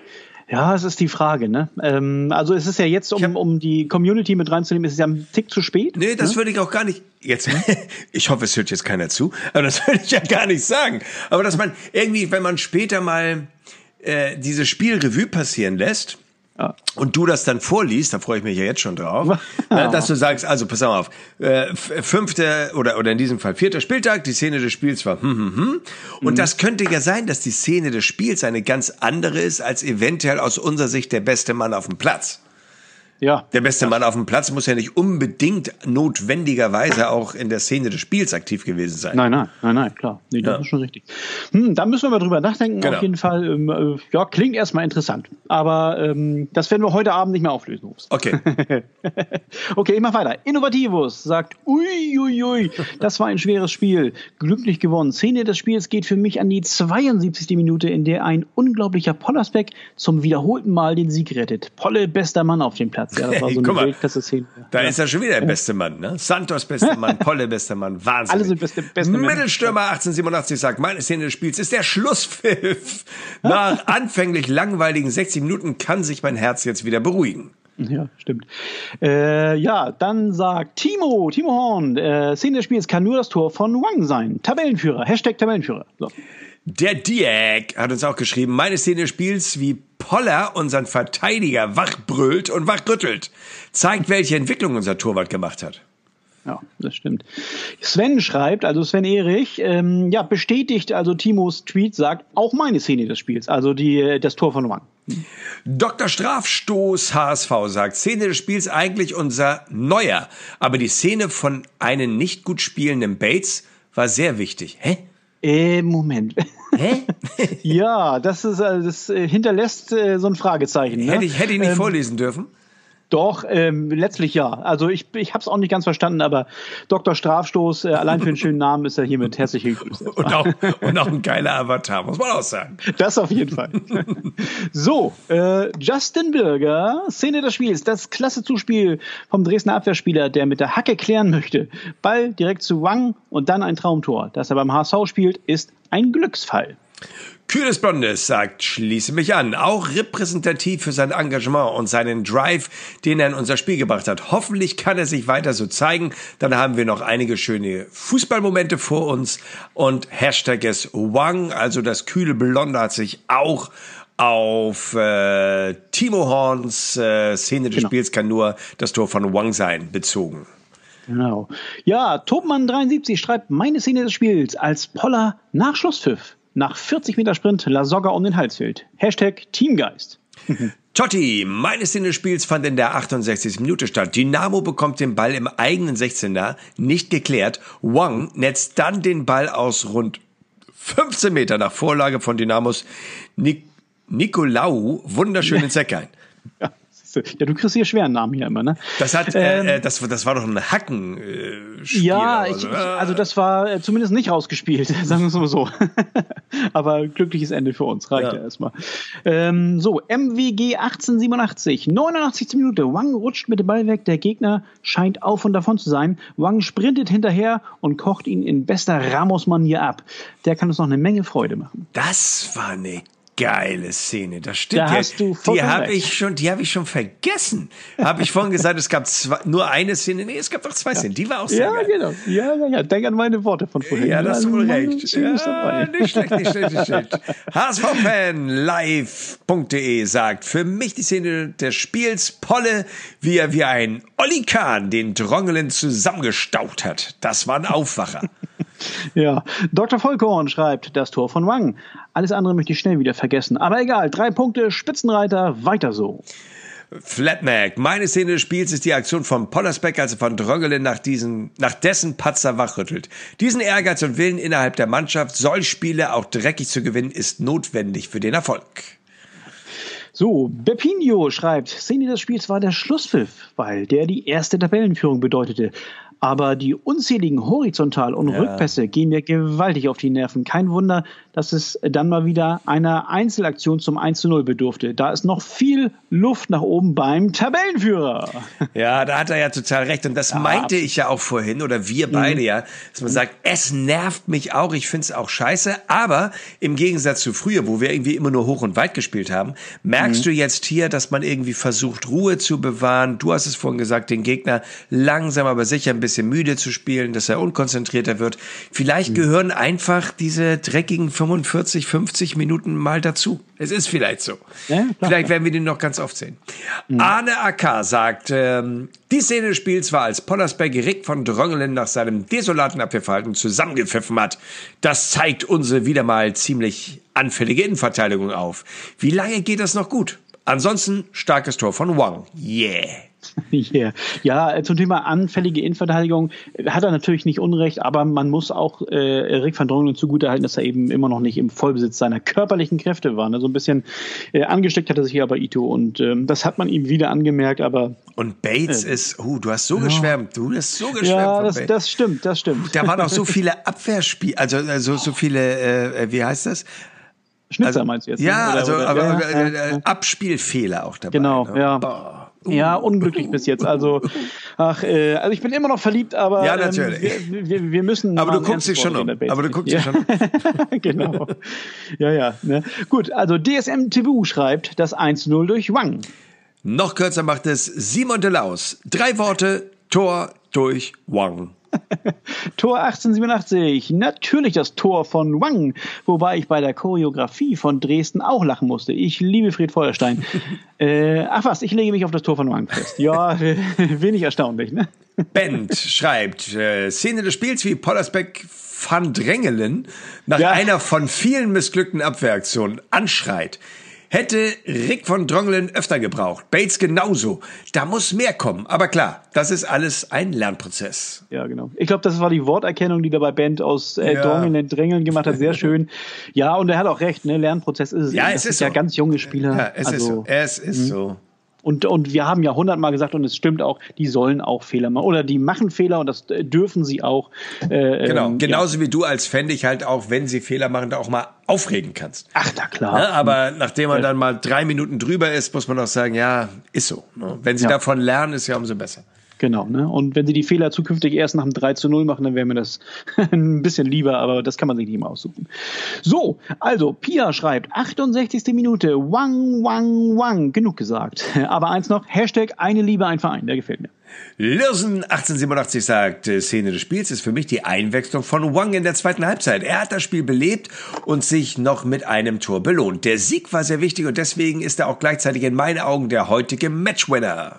Ja, es ist die Frage, ne? Also es ist ja jetzt, um die Community mit reinzunehmen, ist es ja ein Tick zu spät. Nee, das würde ich auch gar nicht, jetzt, ich hoffe, es hört jetzt keiner zu, aber das würde ich ja gar nicht sagen. Aber dass man irgendwie, wenn man später mal dieses Spiel Revue passieren lässt, und du das dann vorliest, da freue ich mich ja jetzt schon drauf, dass du sagst, also pass auf, 5. oder in diesem Fall 4. Spieltag, die Szene des Spiels war und das könnte ja sein, dass die Szene des Spiels eine ganz andere ist, als eventuell aus unserer Sicht der beste Mann auf dem Platz. Ja. Der beste Mann auf dem Platz muss ja nicht unbedingt notwendigerweise auch in der Szene des Spiels aktiv gewesen sein. Nein, klar. Nee, das ist schon richtig. Da müssen wir mal drüber nachdenken. Genau. Auf jeden Fall, klingt erstmal interessant. Aber das werden wir heute Abend nicht mehr auflösen. Okay. Okay, ich mach weiter. Innovativus sagt, uiuiui, das war ein schweres Spiel. Glücklich gewonnen. Szene des Spiels geht für mich an die 72. Minute, in der ein unglaublicher Pollersbeck zum wiederholten Mal den Sieg rettet. Polle, bester Mann auf dem Platz. Ja, das war so eine Weltklasse-Szene. Da ist er schon wieder der beste Mann, ne? Santos bester Mann, Polle bester Mann, Wahnsinn. Alle sind beste Mittelstürmer 1887 sagt, meine Szene des Spiels ist der Schlusspfiff. Nach anfänglich langweiligen 60 Minuten kann sich mein Herz jetzt wieder beruhigen. Ja, stimmt. Dann sagt Timo Horn, Szene des Spiels kann nur das Tor von Wang sein. Tabellenführer, #Tabellenführer. So. Der Diak hat uns auch geschrieben, meine Szene des Spiels, wie Poller unseren Verteidiger wachbrüllt und wachrüttelt, zeigt, welche Entwicklung unser Torwart gemacht hat. Ja, das stimmt. Sven schreibt, also Sven Erich, bestätigt, also Timos Tweet sagt, auch meine Szene des Spiels, also das Tor von Wang. Dr. Strafstoß HSV sagt, Szene des Spiels eigentlich unser neuer, aber die Szene von einem nicht gut spielenden Bates war sehr wichtig. Hä? Moment. Hä? Ja, das hinterlässt so ein Fragezeichen. Ne? Hätte ich nicht vorlesen dürfen? Doch, letztlich ja. Also ich habe es auch nicht ganz verstanden, aber Dr. Strafstoß, allein für einen schönen Namen ist er hiermit herzlich gegrüßt. Und auch ein geiler Avatar, muss man auch sagen. Das auf jeden Fall. So, Justin Bürger, Szene des Spiels, das klasse Zuspiel vom Dresdner Abwehrspieler, der mit der Hacke klären möchte. Ball direkt zu Wang und dann ein Traumtor. Dass er beim HSV spielt, ist ein Glücksfall. Kühles Blondes sagt, schließe mich an, auch repräsentativ für sein Engagement und seinen Drive, den er in unser Spiel gebracht hat. Hoffentlich kann er sich weiter so zeigen. Dann haben wir noch einige schöne Fußballmomente vor uns und Hashtag ist Wang, also das kühle Blonde hat sich auch auf Timo Horns Szene des Spiels kann nur das Tor von Wang sein, bezogen. Genau. Ja, Topmann73 schreibt, meine Szene des Spiels als Poller nach Schlusspfiff. Nach 40 Meter Sprint La Soga um den Hals fällt. #Teamgeist. Totti, meine Szene des Spiels fand in der 68. Minute statt. Dynamo bekommt den Ball im eigenen 16er, nicht geklärt. Wang netzt dann den Ball aus rund 15 Meter nach Vorlage von Dynamos Nikolaou wunderschön ins Eck ein. Ja, du kriegst hier schweren Namen hier immer, ne? Das war doch ein Hackenspiel. Ja, also das war zumindest nicht rausgespielt, sagen wir es mal so. Aber glückliches Ende für uns, reicht ja erstmal. MWG 1887, 89. Minute. Wang rutscht mit dem Ball weg, der Gegner scheint auf und davon zu sein. Wang sprintet hinterher und kocht ihn in bester Ramos-Manier ab. Der kann uns noch eine Menge Freude machen. Das war eine geile Szene, das stimmt. Da hast du die habe ich schon vergessen. Habe ich vorhin gesagt, es gab nur eine Szene. Nee, es gab doch zwei Szenen. Die war auch sehr geil. Genau. Ja. Denk an meine Worte von vorhin. Ja, das ist wohl recht. Ja, nicht schlecht. HSV-Fan live.de sagt, für mich die Szene des Spiels Polle, wie er wie ein Olli Kahn den Drongelen zusammengestaucht hat. Das war ein Aufwacher. Ja, Dr. Vollkorn schreibt, das Tor von Wang. Alles andere möchte ich schnell wieder vergessen. Aber egal, 3 Punkte, Spitzenreiter, weiter so. Flatmac, meine Szene des Spiels ist die Aktion von Pollersbeck, als er von Drongelen nach dessen Patzer wachrüttelt. Diesen Ehrgeiz und Willen innerhalb der Mannschaft, solche Spiele auch dreckig zu gewinnen, ist notwendig für den Erfolg. So, Beppinho schreibt, Szene des Spiels war der Schlusspfiff, weil der die erste Tabellenführung bedeutete. Aber die unzähligen Horizontal- und Rückpässe gehen mir gewaltig auf die Nerven. Kein Wunder, dass es dann mal wieder einer Einzelaktion zum 1:0 bedurfte. Da ist noch viel Luft nach oben beim Tabellenführer. Ja, da hat er ja total recht. Und das meinte ich ja auch vorhin, oder wir beide ja, dass man sagt, es nervt mich auch, ich finde es auch scheiße. Aber im Gegensatz zu früher, wo wir irgendwie immer nur hoch und weit gespielt haben, merkst du jetzt hier, dass man irgendwie versucht, Ruhe zu bewahren. Du hast es vorhin gesagt, den Gegner langsam aber sicher ein bisschen müde zu spielen, dass er unkonzentrierter wird. Vielleicht gehören einfach diese dreckigen 45, 50 Minuten mal dazu. Es ist vielleicht so. Ja, vielleicht werden wir den noch ganz oft sehen. Arne AK sagt, die Szene des Spiels war, als Pollersbeck Rick von Drongelen nach seinem desolaten Abwehrverhalten zusammengepfiffen hat. Das zeigt unsere wieder mal ziemlich anfällige Innenverteidigung auf. Wie lange geht das noch gut? Ansonsten starkes Tor von Wang. Yeah. Yeah. Ja, zum Thema anfällige Innenverteidigung hat er natürlich nicht Unrecht, aber man muss auch Rick van Drongelen zugutehalten, dass er eben immer noch nicht im Vollbesitz seiner körperlichen Kräfte war. Ne? So ein bisschen angesteckt hat er sich hier aber Ito und das hat man ihm wieder angemerkt, aber... Und Bates ist, du hast so geschwärmt, Ja, das stimmt. Da waren auch so viele Abwehrspiele, also so viele, wie heißt das? Schnitzer meinst du jetzt? Ja, Abspielfehler auch dabei. Genau, ne? ja. Ja, unglücklich bis jetzt. Also ich bin immer noch verliebt, aber ja, natürlich. Wir müssen. Aber du guckst dich schon um. Genau. Ja. Ne? Gut, also DSM TV schreibt das 1:0 durch Wang. Noch kürzer macht es Simon de Laus. 3 Worte, Tor durch Wang. Tor 1887, natürlich das Tor von Wang, wobei ich bei der Choreografie von Dresden auch lachen musste. Ich liebe Fred Feuerstein. Ich lege mich auf das Tor von Wang fest. Ja, wenig erstaunlich, ne? Bent schreibt, Szene des Spiels, wie Pollersbeck van Drongelen nach einer von vielen missglückten Abwehraktionen anschreit. Hätte Rick von Drongelen öfter gebraucht. Bates genauso. Da muss mehr kommen. Aber klar, das ist alles ein Lernprozess. Ja, genau. Ich glaube, das war die Worterkennung, die da bei Bent aus Drängeln gemacht hat. Sehr schön. Ja, und er hat auch recht. Ne? Lernprozess ist es. Ja, es ist ja ganz junge Spieler. Ja, es ist so. Es ist so. Und wir haben ja 100-mal gesagt, und es stimmt auch, die sollen auch Fehler machen. Oder die machen Fehler und das dürfen sie auch. Genau, genauso wie du als Fan dich halt auch, wenn sie Fehler machen, da auch mal aufregen kannst. Ach, na klar. Ja, aber nachdem man dann mal 3 Minuten drüber ist, muss man auch sagen, ja, ist so. Ne? Wenn sie davon lernen, ist ja umso besser. Genau, ne? Und wenn sie die Fehler zukünftig erst nach dem 3:0 machen, dann wäre mir das ein bisschen lieber, aber das kann man sich nicht immer aussuchen. So, also, Pia schreibt, 68. Minute, Wang, genug gesagt. Aber eins noch, Hashtag eine Liebe, ein Verein, der gefällt mir. Lürsen 1887 sagt, Szene des Spiels ist für mich die Einwechslung von Wang in der zweiten Halbzeit. Er hat das Spiel belebt und sich noch mit einem Tor belohnt. Der Sieg war sehr wichtig und deswegen ist er auch gleichzeitig in meinen Augen der heutige Matchwinner.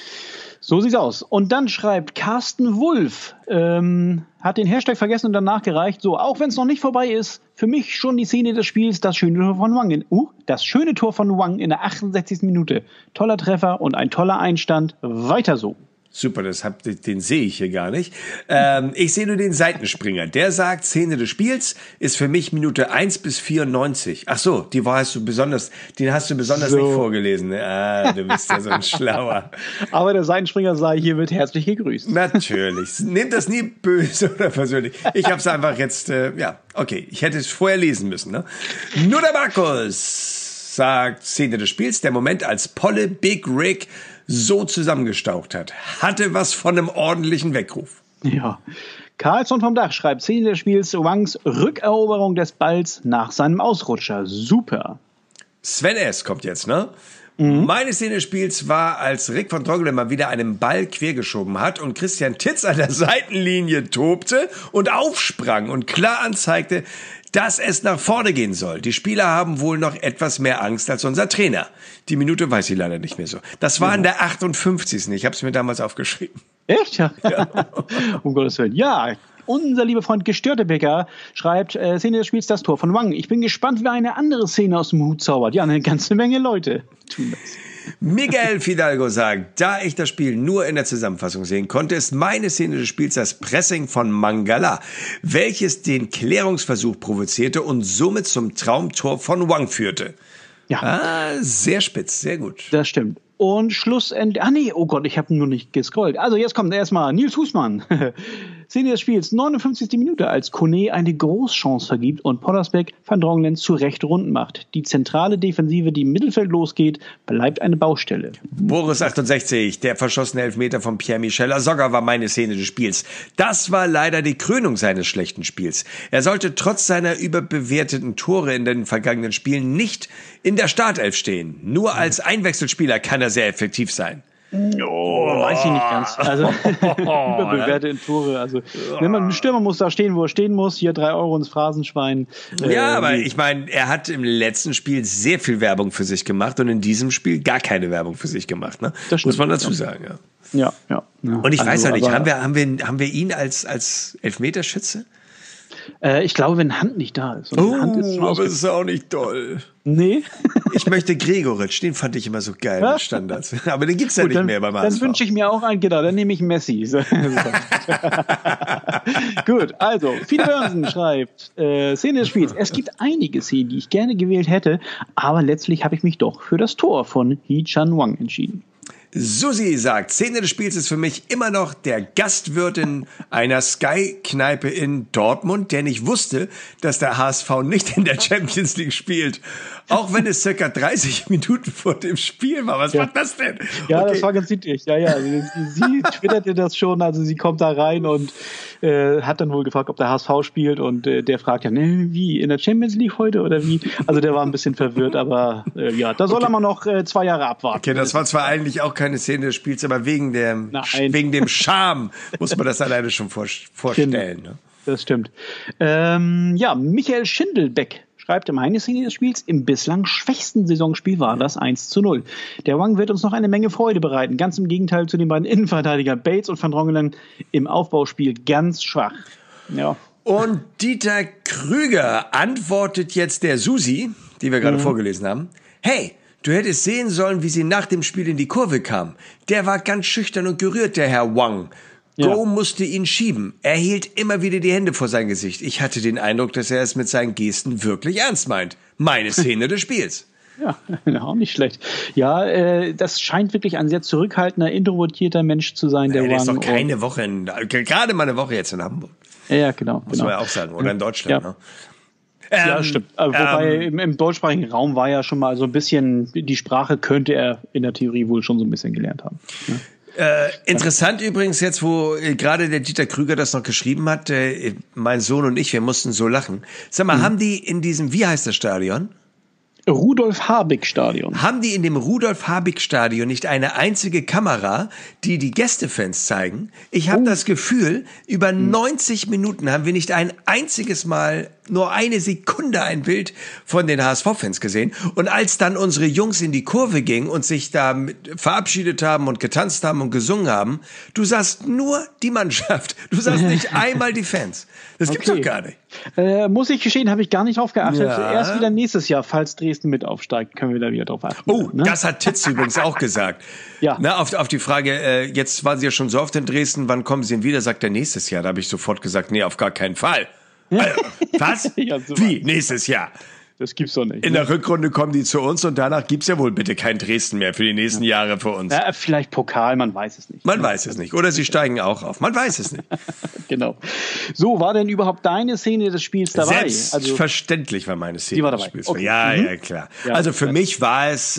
So sieht's aus. Und dann schreibt Carsten Wulff, hat den Hashtag vergessen und dann nachgereicht. So, auch wenn es noch nicht vorbei ist, für mich schon die Szene des Spiels, das schöne Tor von Wang. Das schöne Tor von Wang in der 68. Minute. Toller Treffer und ein toller Einstand. Weiter so. Super, den sehe ich hier gar nicht. Ich sehe nur den Seitenspringer. Der sagt, Szene des Spiels ist für mich Minute 1 bis 94. Ach so, den hast du besonders nicht vorgelesen. Du bist ja so ein Schlauer. Aber der Seitenspringer sei, hier wird herzlich gegrüßt. Natürlich. Nehmt das nie böse oder persönlich. Ich habe es einfach jetzt, okay. Ich hätte es vorher lesen müssen. Ne? Nur der Markus sagt, Szene des Spiels, der Moment, als Polle Big Rick so zusammengestaucht hat. Hatte was von einem ordentlichen Weckruf. Ja. Carlsson vom Dach schreibt, Szene des Spiels, Wangs Rückeroberung des Balls nach seinem Ausrutscher. Super. Sven S. kommt jetzt, ne? Meine Szene des Spiels war, als Rick von Drongelen mal wieder einen Ball quergeschoben hat und Christian Titz an der Seitenlinie tobte und aufsprang und klar anzeigte, dass es nach vorne gehen soll. Die Spieler haben wohl noch etwas mehr Angst als unser Trainer. Die Minute weiß ich leider nicht mehr so. Das war in der 58. Ich habe es mir damals aufgeschrieben. Echt? Ja. Um Gottes Willen. Ja, unser lieber Freund Gestörtebecker schreibt, Szene des Spiels, das Tor von Wang. Ich bin gespannt, wer eine andere Szene aus dem Hut zaubert. Ja, eine ganze Menge Leute tun das. Miguel Fidalgo sagt, da ich das Spiel nur in der Zusammenfassung sehen konnte, ist meine Szene des Spiels das Pressing von Mangala, welches den Klärungsversuch provozierte und somit zum Traumtor von Wang führte. Ja. Sehr spitz, sehr gut. Das stimmt. Und schlussendlich, oh Gott, ich habe nur nicht gescrollt. Also jetzt kommt erstmal Nils Husmann. Szene des Spiels, 59. Minute, als Kone eine Großchance vergibt und Pollersbeck Van Drongelen zu Recht Runden macht. Die zentrale Defensive, die im Mittelfeld losgeht, bleibt eine Baustelle. Boris 68, der verschossene Elfmeter von Pierre-Michel Lasogga war meine Szene des Spiels. Das war leider die Krönung seines schlechten Spiels. Er sollte trotz seiner überbewerteten Tore in den vergangenen Spielen nicht in der Startelf stehen. Nur als Einwechselspieler kann er sehr effektiv sein. Weiß ich nicht ganz. Also überbewertete Tore. Also wenn man ein Stürmer muss da stehen, wo er stehen muss. Hier 3 Euro ins Phrasenschwein. Ja, aber ich meine, er hat im letzten Spiel sehr viel Werbung für sich gemacht und in diesem Spiel gar keine Werbung für sich gemacht. Ne? Das stimmt, muss man dazu sagen. Ja. Und ich weiß auch nicht, haben wir ihn als Elfmeterschütze? Ich glaube, wenn Hand nicht da ist. Hand ist aber es ist auch nicht toll. Nee. Ich möchte Gregoritsch, den fand ich immer so geil mit Standards. Aber den gibt's ja nicht mehr beim HSV. Dann wünsche ich mir auch einen, genau, dann nehme ich Messi. Gut, also, Fiete Börnsen schreibt, Szene des Spiels. Es gibt einige Szenen, die ich gerne gewählt hätte, aber letztlich habe ich mich doch für das Tor von Hee Chan-Wang entschieden. Susi sagt, Szene des Spiels ist für mich immer noch der Gastwirtin einer Sky-Kneipe in Dortmund, der nicht wusste, dass der HSV nicht in der Champions League spielt. Auch wenn es circa 30 Minuten vor dem Spiel war. Was war das denn? Ja, okay. Das war ganz niedlich. Ja. Sie twitterte das schon, also sie kommt da rein und hat dann wohl gefragt, ob der HSV spielt und der fragt ja, wie, in der Champions League heute oder wie? Also der war ein bisschen verwirrt, aber da soll er mal noch 2 Jahre abwarten. Okay, das war zwar eigentlich auch keine Szene des Spiels, aber wegen dem Charme muss man das alleine schon vorstellen. Ne? Das stimmt. Michael Schindelbeck schreibt, meine Szene des Spiels, im bislang schwächsten Saisonspiel war das 1:0. Der Wang wird uns noch eine Menge Freude bereiten. Ganz im Gegenteil zu den beiden Innenverteidigern Bates und Van Drongelen im Aufbauspiel ganz schwach. Ja. Und Dieter Krüger antwortet jetzt der Susi, die wir gerade vorgelesen haben. Hey, du hättest sehen sollen, wie sie nach dem Spiel in die Kurve kam. Der war ganz schüchtern und gerührt, der Herr Wang. Go musste ihn schieben. Er hielt immer wieder die Hände vor sein Gesicht. Ich hatte den Eindruck, dass er es mit seinen Gesten wirklich ernst meint. Meine Szene des Spiels. Ja, auch nicht schlecht. Ja, das scheint wirklich ein sehr zurückhaltender, introvertierter Mensch zu sein, der Wang. Der ist doch keine Woche, gerade mal eine Woche jetzt in Hamburg. Ja, genau. Muss man ja auch sagen. Oder in Deutschland, ne? Ja, stimmt. Wobei im deutschsprachigen Raum war ja schon mal so ein bisschen, die Sprache könnte er in der Theorie wohl schon so ein bisschen gelernt haben. Ne? Interessant übrigens jetzt, wo gerade der Dieter Krüger das noch geschrieben hat, mein Sohn und ich, wir mussten so lachen. Sag mal, haben die in diesem, wie heißt das Stadion? Rudolf-Habig-Stadion. Haben die in dem Rudolf-Habig-Stadion nicht eine einzige Kamera, die die Gästefans zeigen? Ich habe das Gefühl, über 90 Minuten haben wir nicht ein einziges Mal, nur eine Sekunde ein Bild von den HSV-Fans gesehen. Und als dann unsere Jungs in die Kurve gingen und sich da verabschiedet haben und getanzt haben und gesungen haben, du sahst nur die Mannschaft. Du sahst nicht einmal die Fans. Das gibt's doch gar nicht. Muss ich gestehen, habe ich gar nicht drauf geachtet. Ja. Erst wieder nächstes Jahr, falls Dresden mit aufsteigt, können wir da wieder drauf achten. Oh, ne? Das hat Titz übrigens auch gesagt. Ja. Na, auf die Frage, jetzt waren sie ja schon so oft in Dresden, wann kommen sie denn wieder? Sagt er nächstes Jahr. Da habe ich sofort gesagt, nee, auf gar keinen Fall. Was? Ja, wie? Nächstes Jahr? Das gibt's doch nicht. In der Rückrunde kommen die zu uns und danach gibt's ja wohl bitte kein Dresden mehr für die nächsten Jahre für uns. Ja, vielleicht Pokal, man weiß es nicht. Man weiß es nicht. Oder sie steigen auch auf. Man weiß es nicht. Genau. So, war denn überhaupt deine Szene des Spiels dabei? Selbstverständlich war meine Szene des Spiels. Okay. Ja, klar. Ja, also für mich war es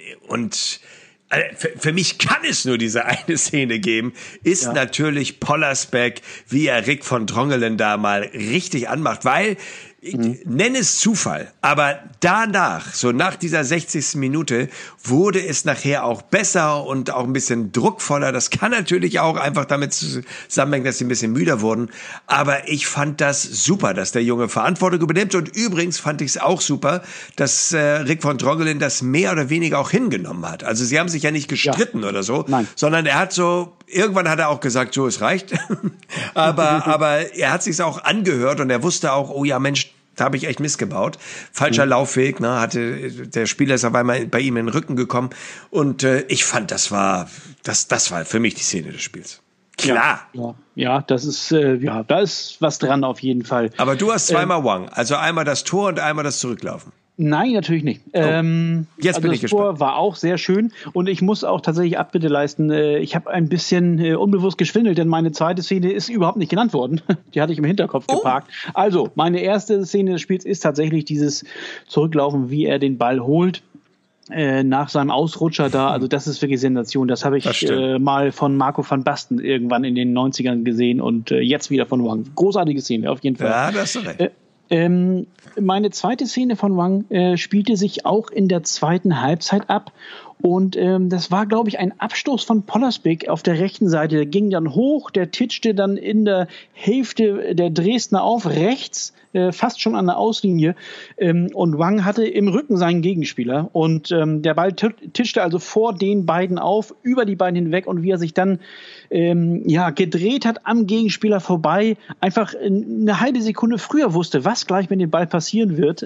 für mich kann es nur diese eine Szene geben, ist natürlich Pollersbeck, wie er Rick von Drongelen da mal richtig anmacht, weil ich nenne es Zufall, aber danach, so nach dieser 60. Minute, wurde es nachher auch besser und auch ein bisschen druckvoller. Das kann natürlich auch einfach damit zusammenhängen, dass sie ein bisschen müder wurden. Aber ich fand das super, dass der Junge Verantwortung übernimmt. Und übrigens fand ich es auch super, dass Rick von Drongelen das mehr oder weniger auch hingenommen hat. Also sie haben sich ja nicht gestritten oder so, sondern er hat irgendwann hat er auch gesagt, so, es reicht. aber er hat sich's auch angehört und er wusste auch, oh ja, Mensch, da habe ich echt Mist gebaut. Falscher Laufweg, ne? Der Spieler ist auf einmal bei ihm in den Rücken gekommen. Und ich fand, das war für mich die Szene des Spiels. Klar. Ja, das ist, da ist was dran auf jeden Fall. Aber du hast zweimal Wang. Also einmal das Tor und einmal das Zurücklaufen. Nein, natürlich nicht. Jetzt bin ich gespannt. Das Tor war auch sehr schön und ich muss auch tatsächlich Abbitte leisten. Ich habe ein bisschen unbewusst geschwindelt, denn meine zweite Szene ist überhaupt nicht genannt worden. Die hatte ich im Hinterkopf geparkt. Also, meine erste Szene des Spiels ist tatsächlich dieses Zurücklaufen, wie er den Ball holt. Nach seinem Ausrutscher da, also das ist wirklich Sensation. Das habe ich mal von Marco van Basten irgendwann in den 90ern gesehen und jetzt wieder von Wang. Großartige Szene, auf jeden Fall. Ja, das ist recht. Meine zweite Szene von Wang spielte sich auch in der zweiten Halbzeit ab. Und das war, glaube ich, ein Abstoß von Pollersbeck auf der rechten Seite. Der ging dann hoch, der titschte dann in der Hälfte der Dresdner auf, rechts, fast schon an der Auslinie. Und Wang hatte im Rücken seinen Gegenspieler. Und der Ball titschte also vor den beiden auf, über die beiden hinweg. Und wie er sich dann gedreht hat am Gegenspieler vorbei, einfach eine halbe Sekunde früher wusste, was gleich mit dem Ball passieren wird.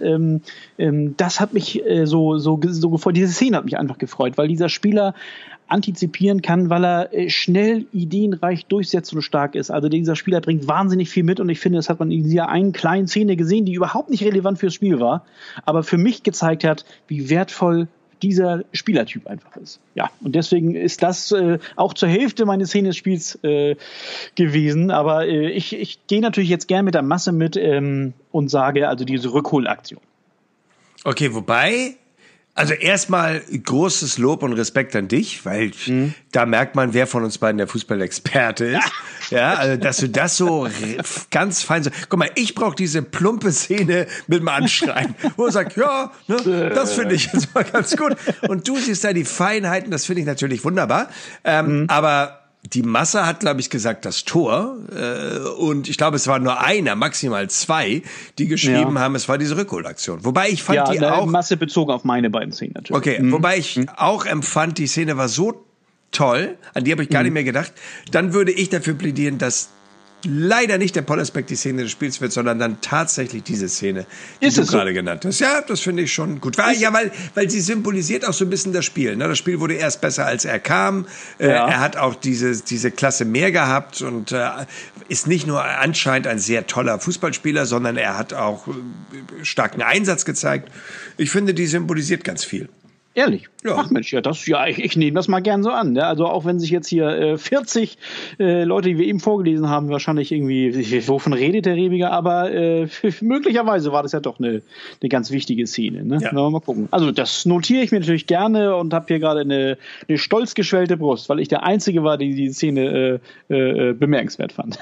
Das hat mich so gefreut. Diese Szene hat mich einfach gefreut, weil dieser Spieler antizipieren kann, weil er schnell, ideenreich, durchsetzungsstark ist. Also dieser Spieler bringt wahnsinnig viel mit und ich finde, das hat man in dieser einen kleinen Szene gesehen, die überhaupt nicht relevant fürs Spiel war, aber für mich gezeigt hat, wie wertvoll dieser Spielertyp einfach ist. Ja, und deswegen ist das auch zur Hälfte meines Szene des Spiels gewesen, aber ich gehe natürlich jetzt gern mit der Masse mit und sage also diese Rückholaktion. Okay, wobei, also erstmal großes Lob und Respekt an dich, weil da merkt man, wer von uns beiden der Fußballexperte ist. Ja, also dass du das so ganz fein so. Guck mal, ich brauche diese plumpe Szene mit dem Anschreien, wo er sagt, ja, ne, das finde ich jetzt mal ganz gut. Und du siehst da die Feinheiten, das finde ich natürlich wunderbar. Aber die Masse hat, glaube ich, gesagt, das Tor. Und ich glaube, es war nur einer, maximal zwei, die geschrieben haben, es war diese Rückholaktion. Wobei ich fand die auch... Masse bezogen auf meine beiden Szenen natürlich. Okay, wobei ich auch empfand, die Szene war so toll, an die habe ich gar nicht mehr gedacht. Dann würde ich dafür plädieren, dass leider nicht der Pollersbeck die Szene des Spiels wird, sondern dann tatsächlich diese Szene, die du gerade genannt hast. Ja, das finde ich schon gut. Weil sie symbolisiert auch so ein bisschen das Spiel. Ne? Das Spiel wurde erst besser, als er kam. Er hat auch diese Klasse mehr gehabt und ist nicht nur anscheinend ein sehr toller Fußballspieler, sondern er hat auch starken Einsatz gezeigt. Ich finde, die symbolisiert ganz viel. Ehrlich? Ja. Ach Mensch, ich nehme das mal gern so an. Ne? Also auch wenn sich jetzt hier 40 Leute, die wir eben vorgelesen haben, wahrscheinlich irgendwie, wovon redet der Rebiger, aber möglicherweise war das ja doch eine ganz wichtige Szene. Ne? Ja. Mal gucken. Also das notiere ich mir natürlich gerne und habe hier gerade eine stolz geschwellte Brust, weil ich der Einzige war, der die Szene bemerkenswert fand.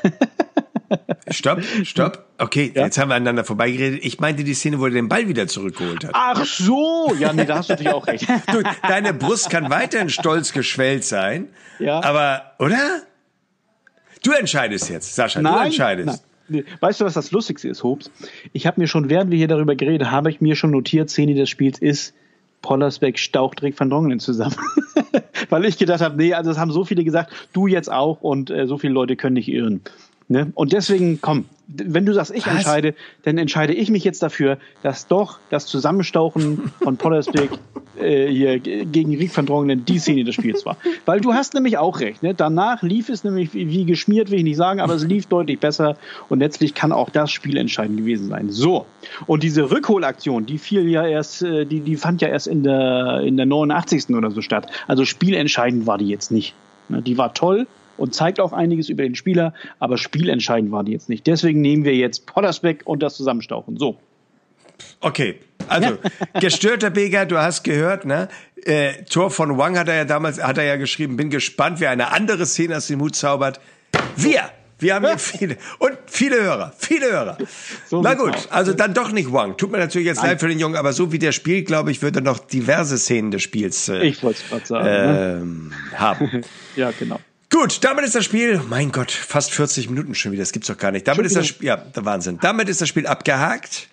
Stopp. Okay, jetzt haben wir aneinander vorbeigeredet. Ich meinte die Szene, wo er den Ball wieder zurückgeholt hat. Ach so! Ja, nee, da hast du natürlich auch recht. Du, deine Brust kann weiterhin stolz geschwellt sein, aber, oder? Du entscheidest jetzt, Sascha, du entscheidest. Nein. Weißt du, was das Lustigste ist, Hobbs? Ich habe mir schon, während wir hier darüber geredet, habe ich mir schon notiert, Szene des Spiels ist Pollersbeck, Stauchdreck, Van Drongelen zusammen. Weil ich gedacht habe, nee, also das haben so viele gesagt, du jetzt auch und so viele Leute können nicht irren. Ne? Und deswegen, komm, wenn du sagst, ich entscheide, dann entscheide ich mich jetzt dafür, dass doch das Zusammenstauchen von Pollersbeck hier gegen Riek van Drongelen die Szene des Spiels war. Weil du hast nämlich auch recht. Ne? Danach lief es nämlich wie geschmiert, will ich nicht sagen, aber es lief deutlich besser und letztlich kann auch das Spiel entscheidend gewesen sein. So, und diese Rückholaktion, die fand ja erst in der 89. oder so statt. Also spielentscheidend war die jetzt nicht. Ne? Die war toll und zeigt auch einiges über den Spieler, aber spielentscheidend war die jetzt nicht. Deswegen nehmen wir jetzt Pollersbeck und das Zusammenstauchen. So. Okay, also gestörter Beger, du hast gehört, ne? Tor von Wang hat er ja geschrieben, bin gespannt, wer eine andere Szene aus dem Hut zaubert. Wir haben hier viele Hörer. So na gut, also dann doch nicht Wang. Tut mir natürlich jetzt leid für den Jungen, aber so wie der spielt, glaube ich, wird er noch diverse Szenen des Spiels ich wollte es gerade sagen, haben. Ja, genau. Gut, damit ist das Spiel, mein Gott, fast 40 Minuten schon wieder, das gibt's doch gar nicht. Damit ist das Spiel, der Wahnsinn. Damit ist das Spiel abgehakt.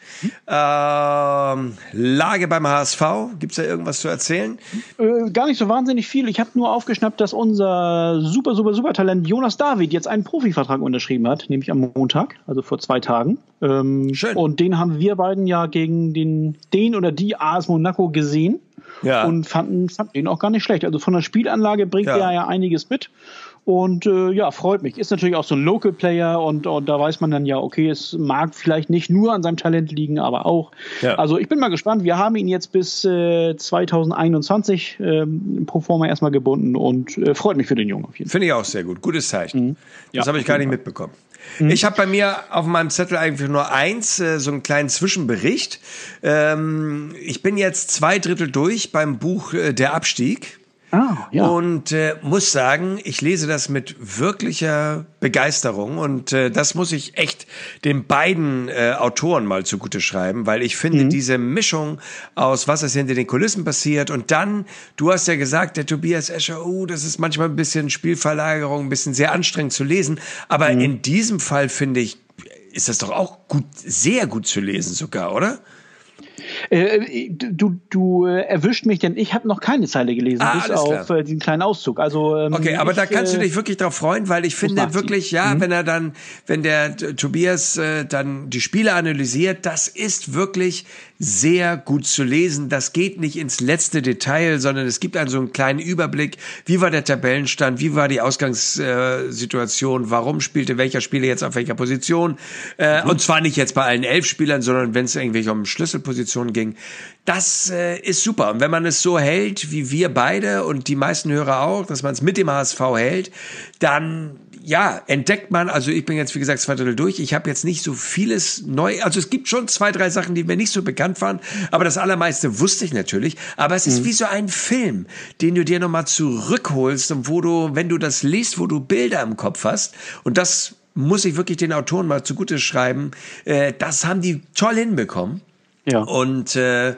Lage beim HSV, gibt's da irgendwas zu erzählen? Gar nicht so wahnsinnig viel. Ich habe nur aufgeschnappt, dass unser super Talent Jonas David jetzt einen Profivertrag unterschrieben hat, nämlich am Montag, also vor 2 Tagen. Schön. Und den haben wir beiden ja gegen den oder die AS Monaco gesehen. und fand ihn auch gar nicht schlecht. Also von der Spielanlage bringt er ja einiges mit. Und freut mich. Ist natürlich auch so ein Local Player und da weiß man dann ja, okay, es mag vielleicht nicht nur an seinem Talent liegen, aber auch. Ja. Also ich bin mal gespannt. Wir haben ihn jetzt bis 2021 pro forma erstmal gebunden und freut mich für den Jungen auf jeden Fall. Finde ich auch sehr gut. Gutes Zeichen. Das habe ich gar nicht mitbekommen. Ich habe bei mir auf meinem Zettel eigentlich nur eins, so einen kleinen Zwischenbericht. Ich bin jetzt 2/3 durch beim Buch Der Abstieg. Und muss sagen, ich lese das mit wirklicher Begeisterung und das muss ich echt den beiden Autoren mal zugute schreiben, weil ich finde, diese Mischung aus was ist hinter den Kulissen passiert und dann, du hast ja gesagt, der Tobias Escher, das ist manchmal ein bisschen Spielverlagerung, ein bisschen sehr anstrengend zu lesen, aber in diesem Fall finde ich, ist das doch auch gut, sehr gut zu lesen sogar, oder? Du erwischt mich, denn ich habe noch keine Zeile gelesen, bis auf diesen kleinen Auszug. Also okay, aber da kannst du dich wirklich drauf freuen, weil ich finde wirklich, wenn der Tobias dann die Spiele analysiert, das ist wirklich sehr gut zu lesen. Das geht nicht ins letzte Detail, sondern es gibt so einen kleinen Überblick. Wie war der Tabellenstand? Wie war die Ausgangssituation? Warum spielte welcher Spieler jetzt auf welcher Position? Und zwar nicht jetzt bei allen 11 Spielern, sondern wenn es irgendwelche um Schlüsselpositionen ging. Das ist super. Und wenn man es so hält, wie wir beide und die meisten Hörer auch, dass man es mit dem HSV hält, dann entdeckt man, also ich bin jetzt, wie gesagt, 2/3 durch, ich habe jetzt nicht so vieles neu, also es gibt schon 2, 3 Sachen, die mir nicht so bekannt waren, aber das allermeiste wusste ich natürlich, aber es ist wie so ein Film, den du dir nochmal zurückholst und wo du, wenn du das liest, wo du Bilder im Kopf hast und das muss ich wirklich den Autoren mal zugute schreiben, das haben die toll hinbekommen. Ja. Und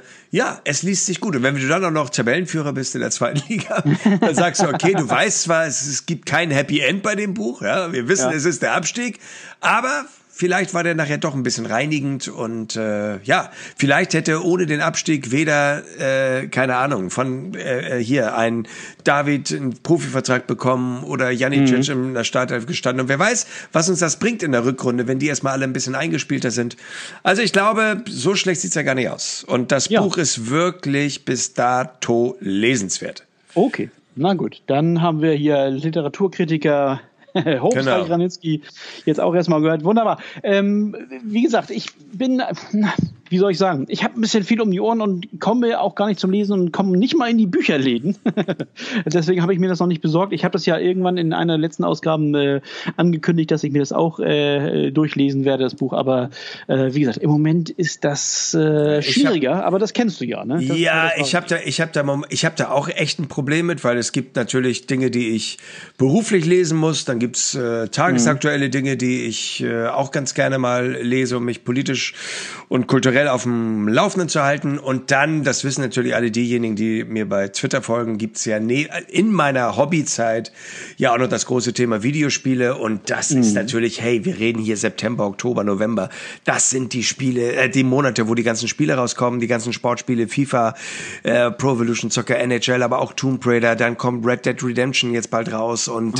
es liest sich gut. Und wenn du dann auch noch Tabellenführer bist in der 2. Liga, dann sagst du, okay, du weißt zwar, es gibt kein Happy End bei dem Buch, ja, wir wissen, es ist der Abstieg, aber vielleicht war der nachher doch ein bisschen reinigend und vielleicht hätte ohne den Abstieg weder, keine Ahnung, von hier ein David einen Profivertrag bekommen oder Janicic in der Startelf gestanden. Und wer weiß, was uns das bringt in der Rückrunde, wenn die erstmal alle ein bisschen eingespielter sind. Also ich glaube, so schlecht sieht's ja gar nicht aus. Und das Buch ist wirklich bis dato lesenswert. Okay, na gut. Dann haben wir hier Literaturkritiker Hofsteig Granitzky jetzt auch erstmal gehört. Wunderbar. Wie gesagt, ich bin, wie soll ich sagen, ich habe ein bisschen viel um die Ohren und komme auch gar nicht zum Lesen und komme nicht mal in die Bücherläden. Deswegen habe ich mir das noch nicht besorgt. Ich habe das ja irgendwann in einer der letzten Ausgaben angekündigt, dass ich mir das auch durchlesen werde, das Buch. Aber wie gesagt, im Moment ist das schwieriger, aber das kennst du ja. Ne? Ich hab da auch echt ein Problem mit, weil es gibt natürlich Dinge, die ich beruflich lesen muss. Dann gibt's tagesaktuelle Dinge, die ich auch ganz gerne mal lese, um mich politisch und kulturell auf dem Laufenden zu halten. Und dann, das wissen natürlich alle diejenigen, die mir bei Twitter folgen, gibt's ja in meiner Hobbyzeit ja auch noch das große Thema Videospiele. Und das ist natürlich, hey, wir reden hier September, Oktober, November. Das sind die Spiele, die Monate, wo die ganzen Spiele rauskommen, die ganzen Sportspiele, FIFA, Pro Evolution Soccer, NHL, aber auch Tomb Raider. Dann kommt Red Dead Redemption jetzt bald raus und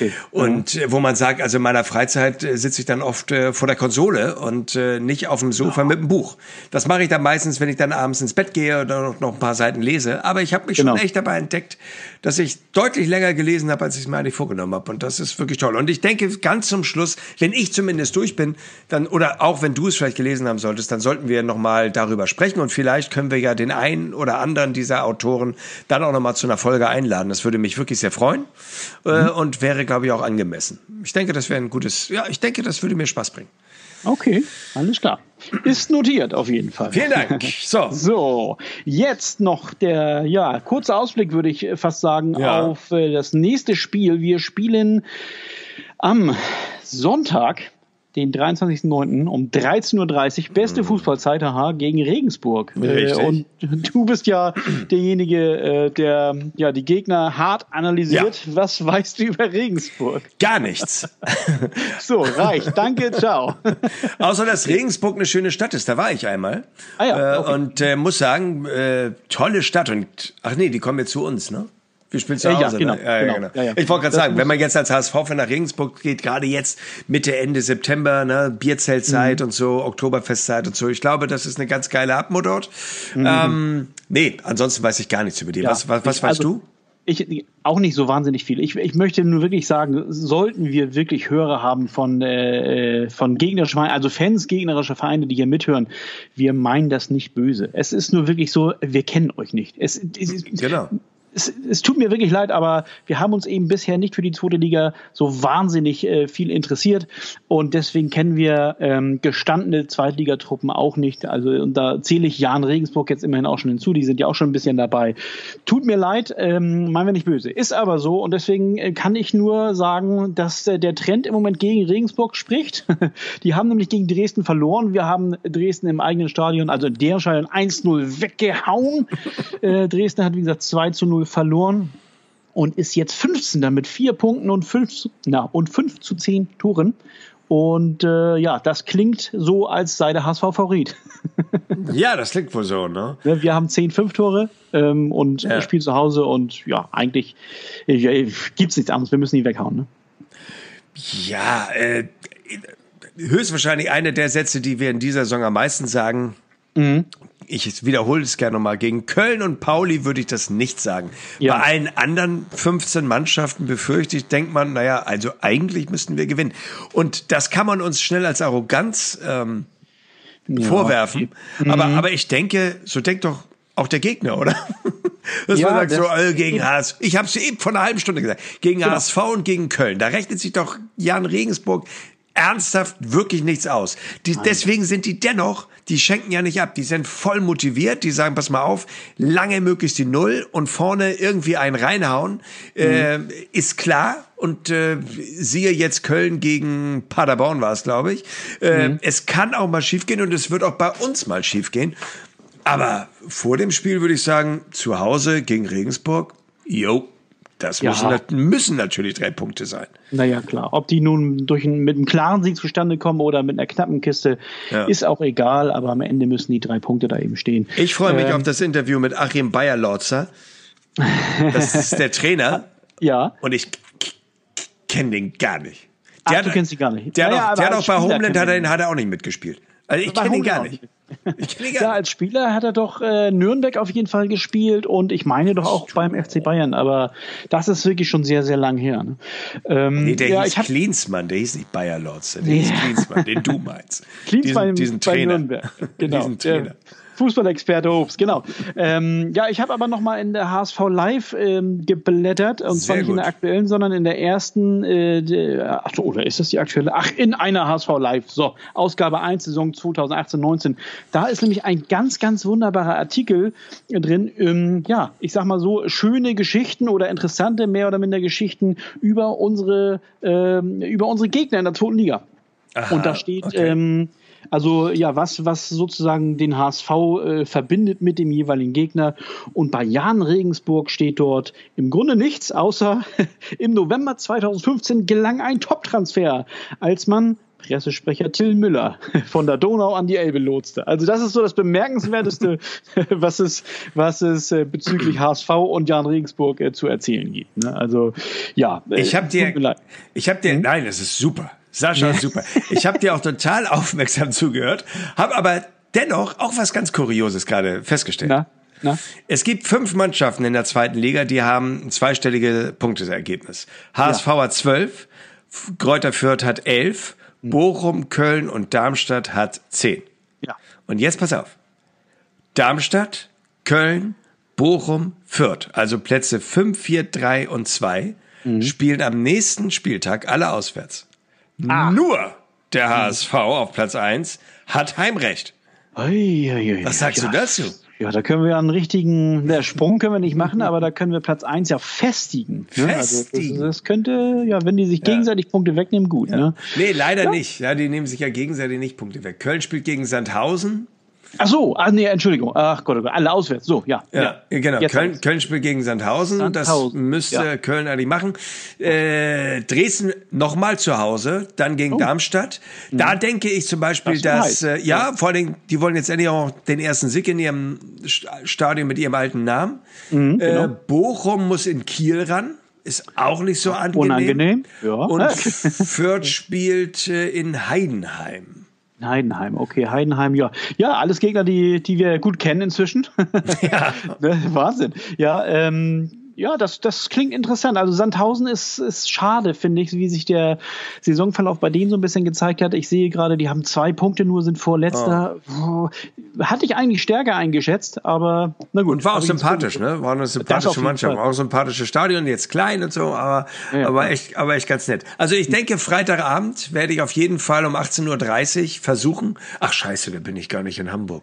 wo man sagt, also in meiner Freizeit sitze ich dann oft vor der Konsole und nicht auf dem Sofa mit dem Buch. Das mache ich dann meistens, wenn ich dann abends ins Bett gehe oder noch ein paar Seiten lese. Aber ich habe mich schon echt dabei entdeckt, dass ich deutlich länger gelesen habe, als ich es mir eigentlich vorgenommen habe. Und das ist wirklich toll. Und ich denke, ganz zum Schluss, wenn ich zumindest durch bin, dann, oder auch wenn du es vielleicht gelesen haben solltest, dann sollten wir nochmal darüber sprechen. Und vielleicht können wir ja den einen oder anderen dieser Autoren dann auch nochmal zu einer Folge einladen. Das würde mich wirklich sehr freuen und wäre, glaube ich, auch angemessen. Ich denke, das wäre das würde mir Spaß bringen. Okay, alles klar. Ist notiert auf jeden Fall. Vielen Dank. So, jetzt noch der kurze Ausblick, würde ich fast sagen, auf das nächste Spiel. Wir spielen am Sonntag, den 23.09. um 13.30 Uhr, beste Fußballzeit, gegen Regensburg. Und du bist ja derjenige, der die Gegner hart analysiert. Ja. Was weißt du über Regensburg? Gar nichts. So, reicht. Danke, ciao. Außer, dass Regensburg eine schöne Stadt ist. Da war ich einmal. Okay. Und muss sagen, tolle Stadt. Und die kommen jetzt zu uns, ne? Wir spielen zu Hause. Genau. Ja. Ich wollte gerade sagen, wenn man jetzt als HSV-Fan nach Regensburg geht, gerade jetzt Mitte, Ende September, ne, Bierzeltzeit und so, Oktoberfestzeit und so, ich glaube, das ist eine ganz geile Atmo dort. Nee, ansonsten weiß ich gar nichts über die. Ja. Was weißt du? Ich auch nicht so wahnsinnig viel. Ich möchte nur wirklich sagen, sollten wir wirklich Hörer haben von gegnerischen Vereinen, also Fans gegnerischer Vereine, die hier mithören, wir meinen das nicht böse. Es ist nur wirklich so, wir kennen euch nicht. Genau. Es tut mir wirklich leid, aber wir haben uns eben bisher nicht für die zweite Liga so wahnsinnig viel interessiert und deswegen kennen wir gestandene Zweitligatruppen auch nicht. Also und da zähle ich Jahn Regensburg jetzt immerhin auch schon hinzu, die sind ja auch schon ein bisschen dabei. Tut mir leid, meinen wir nicht böse. Ist aber so und deswegen kann ich nur sagen, dass der Trend im Moment gegen Regensburg spricht. Die haben nämlich gegen Dresden verloren. Wir haben Dresden im eigenen Stadion, also in deren Stadion 1-0 weggehauen. Dresden hat wie gesagt 2-0 verloren und ist jetzt 15. mit 4 Punkten und 5 zu 10 Toren. Und das klingt so, als sei der HSV Favorit. Ja, das klingt wohl so, ne? Wir haben 10 Tore und spielen zu Hause und ja, eigentlich gibt's nichts anderes. Wir müssen die weghauen, ne? Ja, höchstwahrscheinlich eine der Sätze, die wir in dieser Saison am meisten sagen. Ich wiederhole es gerne nochmal. Gegen Köln und Pauli würde ich das nicht sagen. Ja. Bei allen anderen 15 Mannschaften befürchte ich, denkt man, naja, also eigentlich müssten wir gewinnen. Und das kann man uns schnell als Arroganz vorwerfen. Aber ich denke, so denkt doch auch der Gegner, oder? Dass man sagt, gegen HSV. Ich habe es eben vor einer halben Stunde gesagt. Gegen HSV und gegen Köln. Da rechnet sich doch Jahn Regensburg ernsthaft wirklich nichts aus. Deswegen sind die dennoch, die schenken ja nicht ab, die sind voll motiviert, die sagen, pass mal auf, lange möglichst die Null und vorne irgendwie einen reinhauen, ist klar. Und siehe jetzt Köln gegen Paderborn war es, glaube ich. Es kann auch mal schiefgehen und es wird auch bei uns mal schiefgehen. Aber vor dem Spiel würde ich sagen, zu Hause gegen Regensburg, das müssen natürlich 3 Punkte sein. Naja, klar. Ob die nun mit einem klaren Sieg zustande kommen oder mit einer knappen Kiste, ist auch egal. Aber am Ende müssen die 3 Punkte da eben stehen. Ich freue mich auf das Interview mit Achim Beyer-Lorzer. Das ist der Trainer. Ja. Und ich kenne den gar nicht. Du kennst ihn gar nicht. Der hat auch bei Homeland hat er auch nicht mitgespielt. Also ich kenne ihn gar nicht. Als Spieler hat er doch Nürnberg auf jeden Fall gespielt und ich meine doch auch beim FC Bayern, aber das ist wirklich schon sehr, sehr lang her. Ne? Der hieß Klinsmann, der hieß nicht Beyer-Lorzer, der hieß Klinsmann, den du meinst. Klinsmann diesen Trainer. Nürnberg. Genau. Diesen Trainer. Fußballexperte Obst, genau. Ich habe aber noch mal in der HSV Live geblättert und zwar nicht in der aktuellen, sondern in der ersten, oder ist das die aktuelle? In einer HSV Live. So, Ausgabe 1, Saison 2018/19. Da ist nämlich ein ganz, ganz wunderbarer Artikel drin. Ich sag mal so, schöne Geschichten oder interessante, mehr oder minder Geschichten über unsere Gegner in der zweiten Liga. Aha, und da steht, was sozusagen den HSV verbindet mit dem jeweiligen Gegner. Und bei Jahn Regensburg steht dort im Grunde nichts, außer im November 2015 gelang ein Top-Transfer, als man Pressesprecher Till Müller von der Donau an die Elbe lotste. Also das ist so das Bemerkenswerteste, was es bezüglich HSV und Jahn Regensburg zu erzählen gibt. Ne? Also ja. Nein, das ist super. Sascha, super. Ich habe dir auch total aufmerksam zugehört, habe aber dennoch auch was ganz Kurioses gerade festgestellt. Na? Es gibt 5 Mannschaften in der zweiten Liga, die haben ein zweistelliges Punkteergebnis. HSV hat 12, Greuther Fürth hat 11, Bochum, Köln und Darmstadt hat 10. Ja. Und jetzt pass auf. Darmstadt, Köln, Bochum, Fürth, also Plätze 5, 4, 3 und 2, spielen am nächsten Spieltag alle auswärts. Nur der HSV auf Platz 1 hat Heimrecht. Was sagst du dazu? Ja, da können wir der Sprung können wir nicht machen, aber da können wir Platz 1 ja festigen. Ne? Also das könnte, wenn die sich gegenseitig Punkte wegnehmen, gut. Ja. Ne? Nee, leider nicht. Ja, die nehmen sich ja gegenseitig nicht Punkte weg. Köln spielt gegen Sandhausen. Ach so, nee, Entschuldigung. Ach Gott, alle auswärts. So, ja. Ja, genau. Köln spielt gegen Sandhausen. Das müsste Köln eigentlich machen. Dresden nochmal zu Hause, dann gegen Darmstadt. Da denke ich zum Beispiel, dass, vor allem, die wollen jetzt endlich auch den ersten Sieg in ihrem Stadion mit ihrem alten Namen. Genau. Bochum muss in Kiel ran. Ist auch nicht so unangenehm. Ja. Und Fürth spielt in Heidenheim. Heidenheim, okay, Heidenheim, ja. Ja, alles Gegner, die wir gut kennen inzwischen. Ja. Wahnsinn. Ja, das klingt interessant. Also Sandhausen ist schade, finde ich, wie sich der Saisonverlauf bei denen so ein bisschen gezeigt hat. Ich sehe gerade, die haben 2 Punkte nur, sind Vorletzter. Hatte ich eigentlich stärker eingeschätzt, aber na gut. Und war auch sympathisch, ne? War eine sympathische Mannschaft. Auch sympathische Stadion, jetzt klein und so, aber echt ganz nett. Also ich denke, Freitagabend werde ich auf jeden Fall um 18:30 Uhr versuchen. Ach scheiße, da bin ich gar nicht in Hamburg.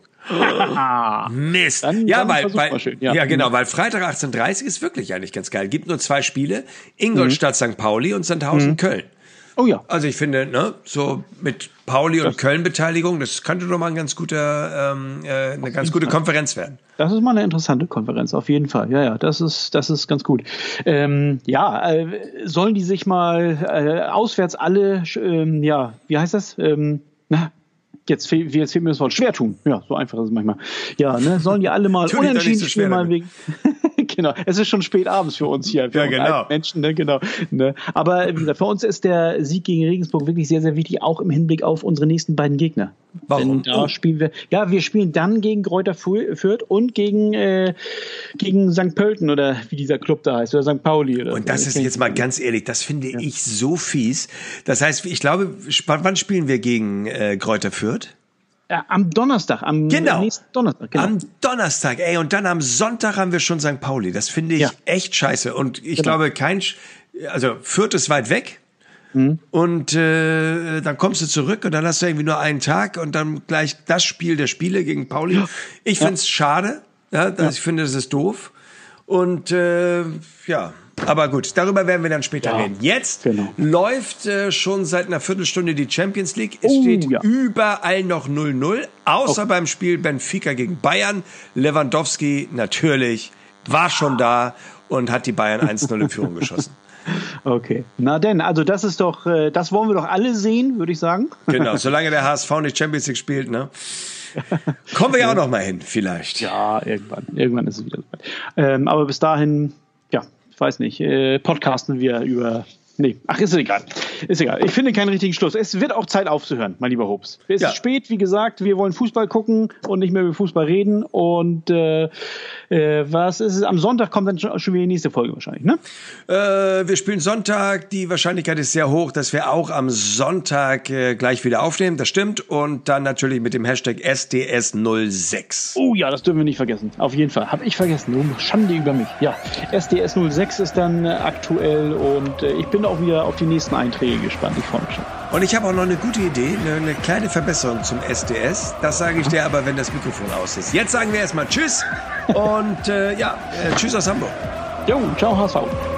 Mist. Dann weil Freitag 18:30 Uhr ist wirklich eigentlich ganz geil. Gibt nur 2 Spiele. Ingolstadt, St. Pauli und Sandhausen, Köln. Oh ja. Also ich finde, ne, so mit Pauli und Köln-Beteiligung, das könnte doch mal ein ganz guter, eine ganz gute Konferenz werden. Das ist mal eine interessante Konferenz, auf jeden Fall. Ja, das ist ganz gut. Sollen die sich mal auswärts alle, wie heißt das? Jetzt fehlt mir das Wort, schwer tun. Ja, so einfach ist es manchmal. Ja, ne, sollen die alle mal unentschieden spielen, mal wegen. Genau, es ist schon spät abends für uns hier. Für genau. Menschen, ne, genau. Ne. Aber wie gesagt, für uns ist der Sieg gegen Regensburg wirklich sehr, sehr wichtig, auch im Hinblick auf unsere nächsten beiden Gegner. Warum? Denn da spielen wir spielen dann gegen Greuther Fürth und gegen St. Pölten oder wie dieser Club da heißt, oder St. Pauli. Oder und das ist jetzt mal ganz ehrlich, das finde ich so fies. Das heißt, ich glaube, wann spielen wir gegen Greuther Fürth? Am Donnerstag, nächsten Donnerstag. Genau. Am Donnerstag, und dann am Sonntag haben wir schon St. Pauli. Das finde ich echt scheiße. Und ich glaube, Fürth ist weit weg. Und dann kommst du zurück und dann hast du irgendwie nur einen Tag und dann gleich das Spiel der Spiele gegen Pauli. Ich finde es schade. Ich finde, das ist doof. Und aber gut, darüber werden wir dann später reden. Jetzt läuft schon seit einer Viertelstunde die Champions League. Es steht überall noch 0-0, außer beim Spiel Benfica gegen Bayern. Lewandowski natürlich war schon da und hat die Bayern 1-0 in Führung geschossen. Okay, na denn, also das ist doch, das wollen wir doch alle sehen, würde ich sagen. Genau, solange der HSV nicht Champions League spielt, ne? Kommen wir ja auch noch mal hin, vielleicht. Ja, irgendwann ist es wieder soweit. Aber bis dahin, ich weiß nicht, podcasten wir über... Nee, ist egal. Ist egal. Ich finde keinen richtigen Schluss. Es wird auch Zeit aufzuhören, mein lieber Hobbs. Es ist spät, wie gesagt. Wir wollen Fußball gucken und nicht mehr über Fußball reden. Und was ist es? Am Sonntag kommt dann schon wieder die nächste Folge wahrscheinlich, ne? Wir spielen Sonntag. Die Wahrscheinlichkeit ist sehr hoch, dass wir auch am Sonntag gleich wieder aufnehmen. Das stimmt. Und dann natürlich mit dem Hashtag SDS06. Oh ja, das dürfen wir nicht vergessen. Auf jeden Fall. Habe ich vergessen. Schande über mich. Ja, SDS06 ist dann aktuell und ich bin auch wieder auf die nächsten Einträge gespannt. Ich freue mich schon. Und ich habe auch noch eine gute Idee, eine kleine Verbesserung zum SDS. Das sage ich dir aber, wenn das Mikrofon aus ist. Jetzt sagen wir erstmal Tschüss und tschüss aus Hamburg. Jo, ciao HSV.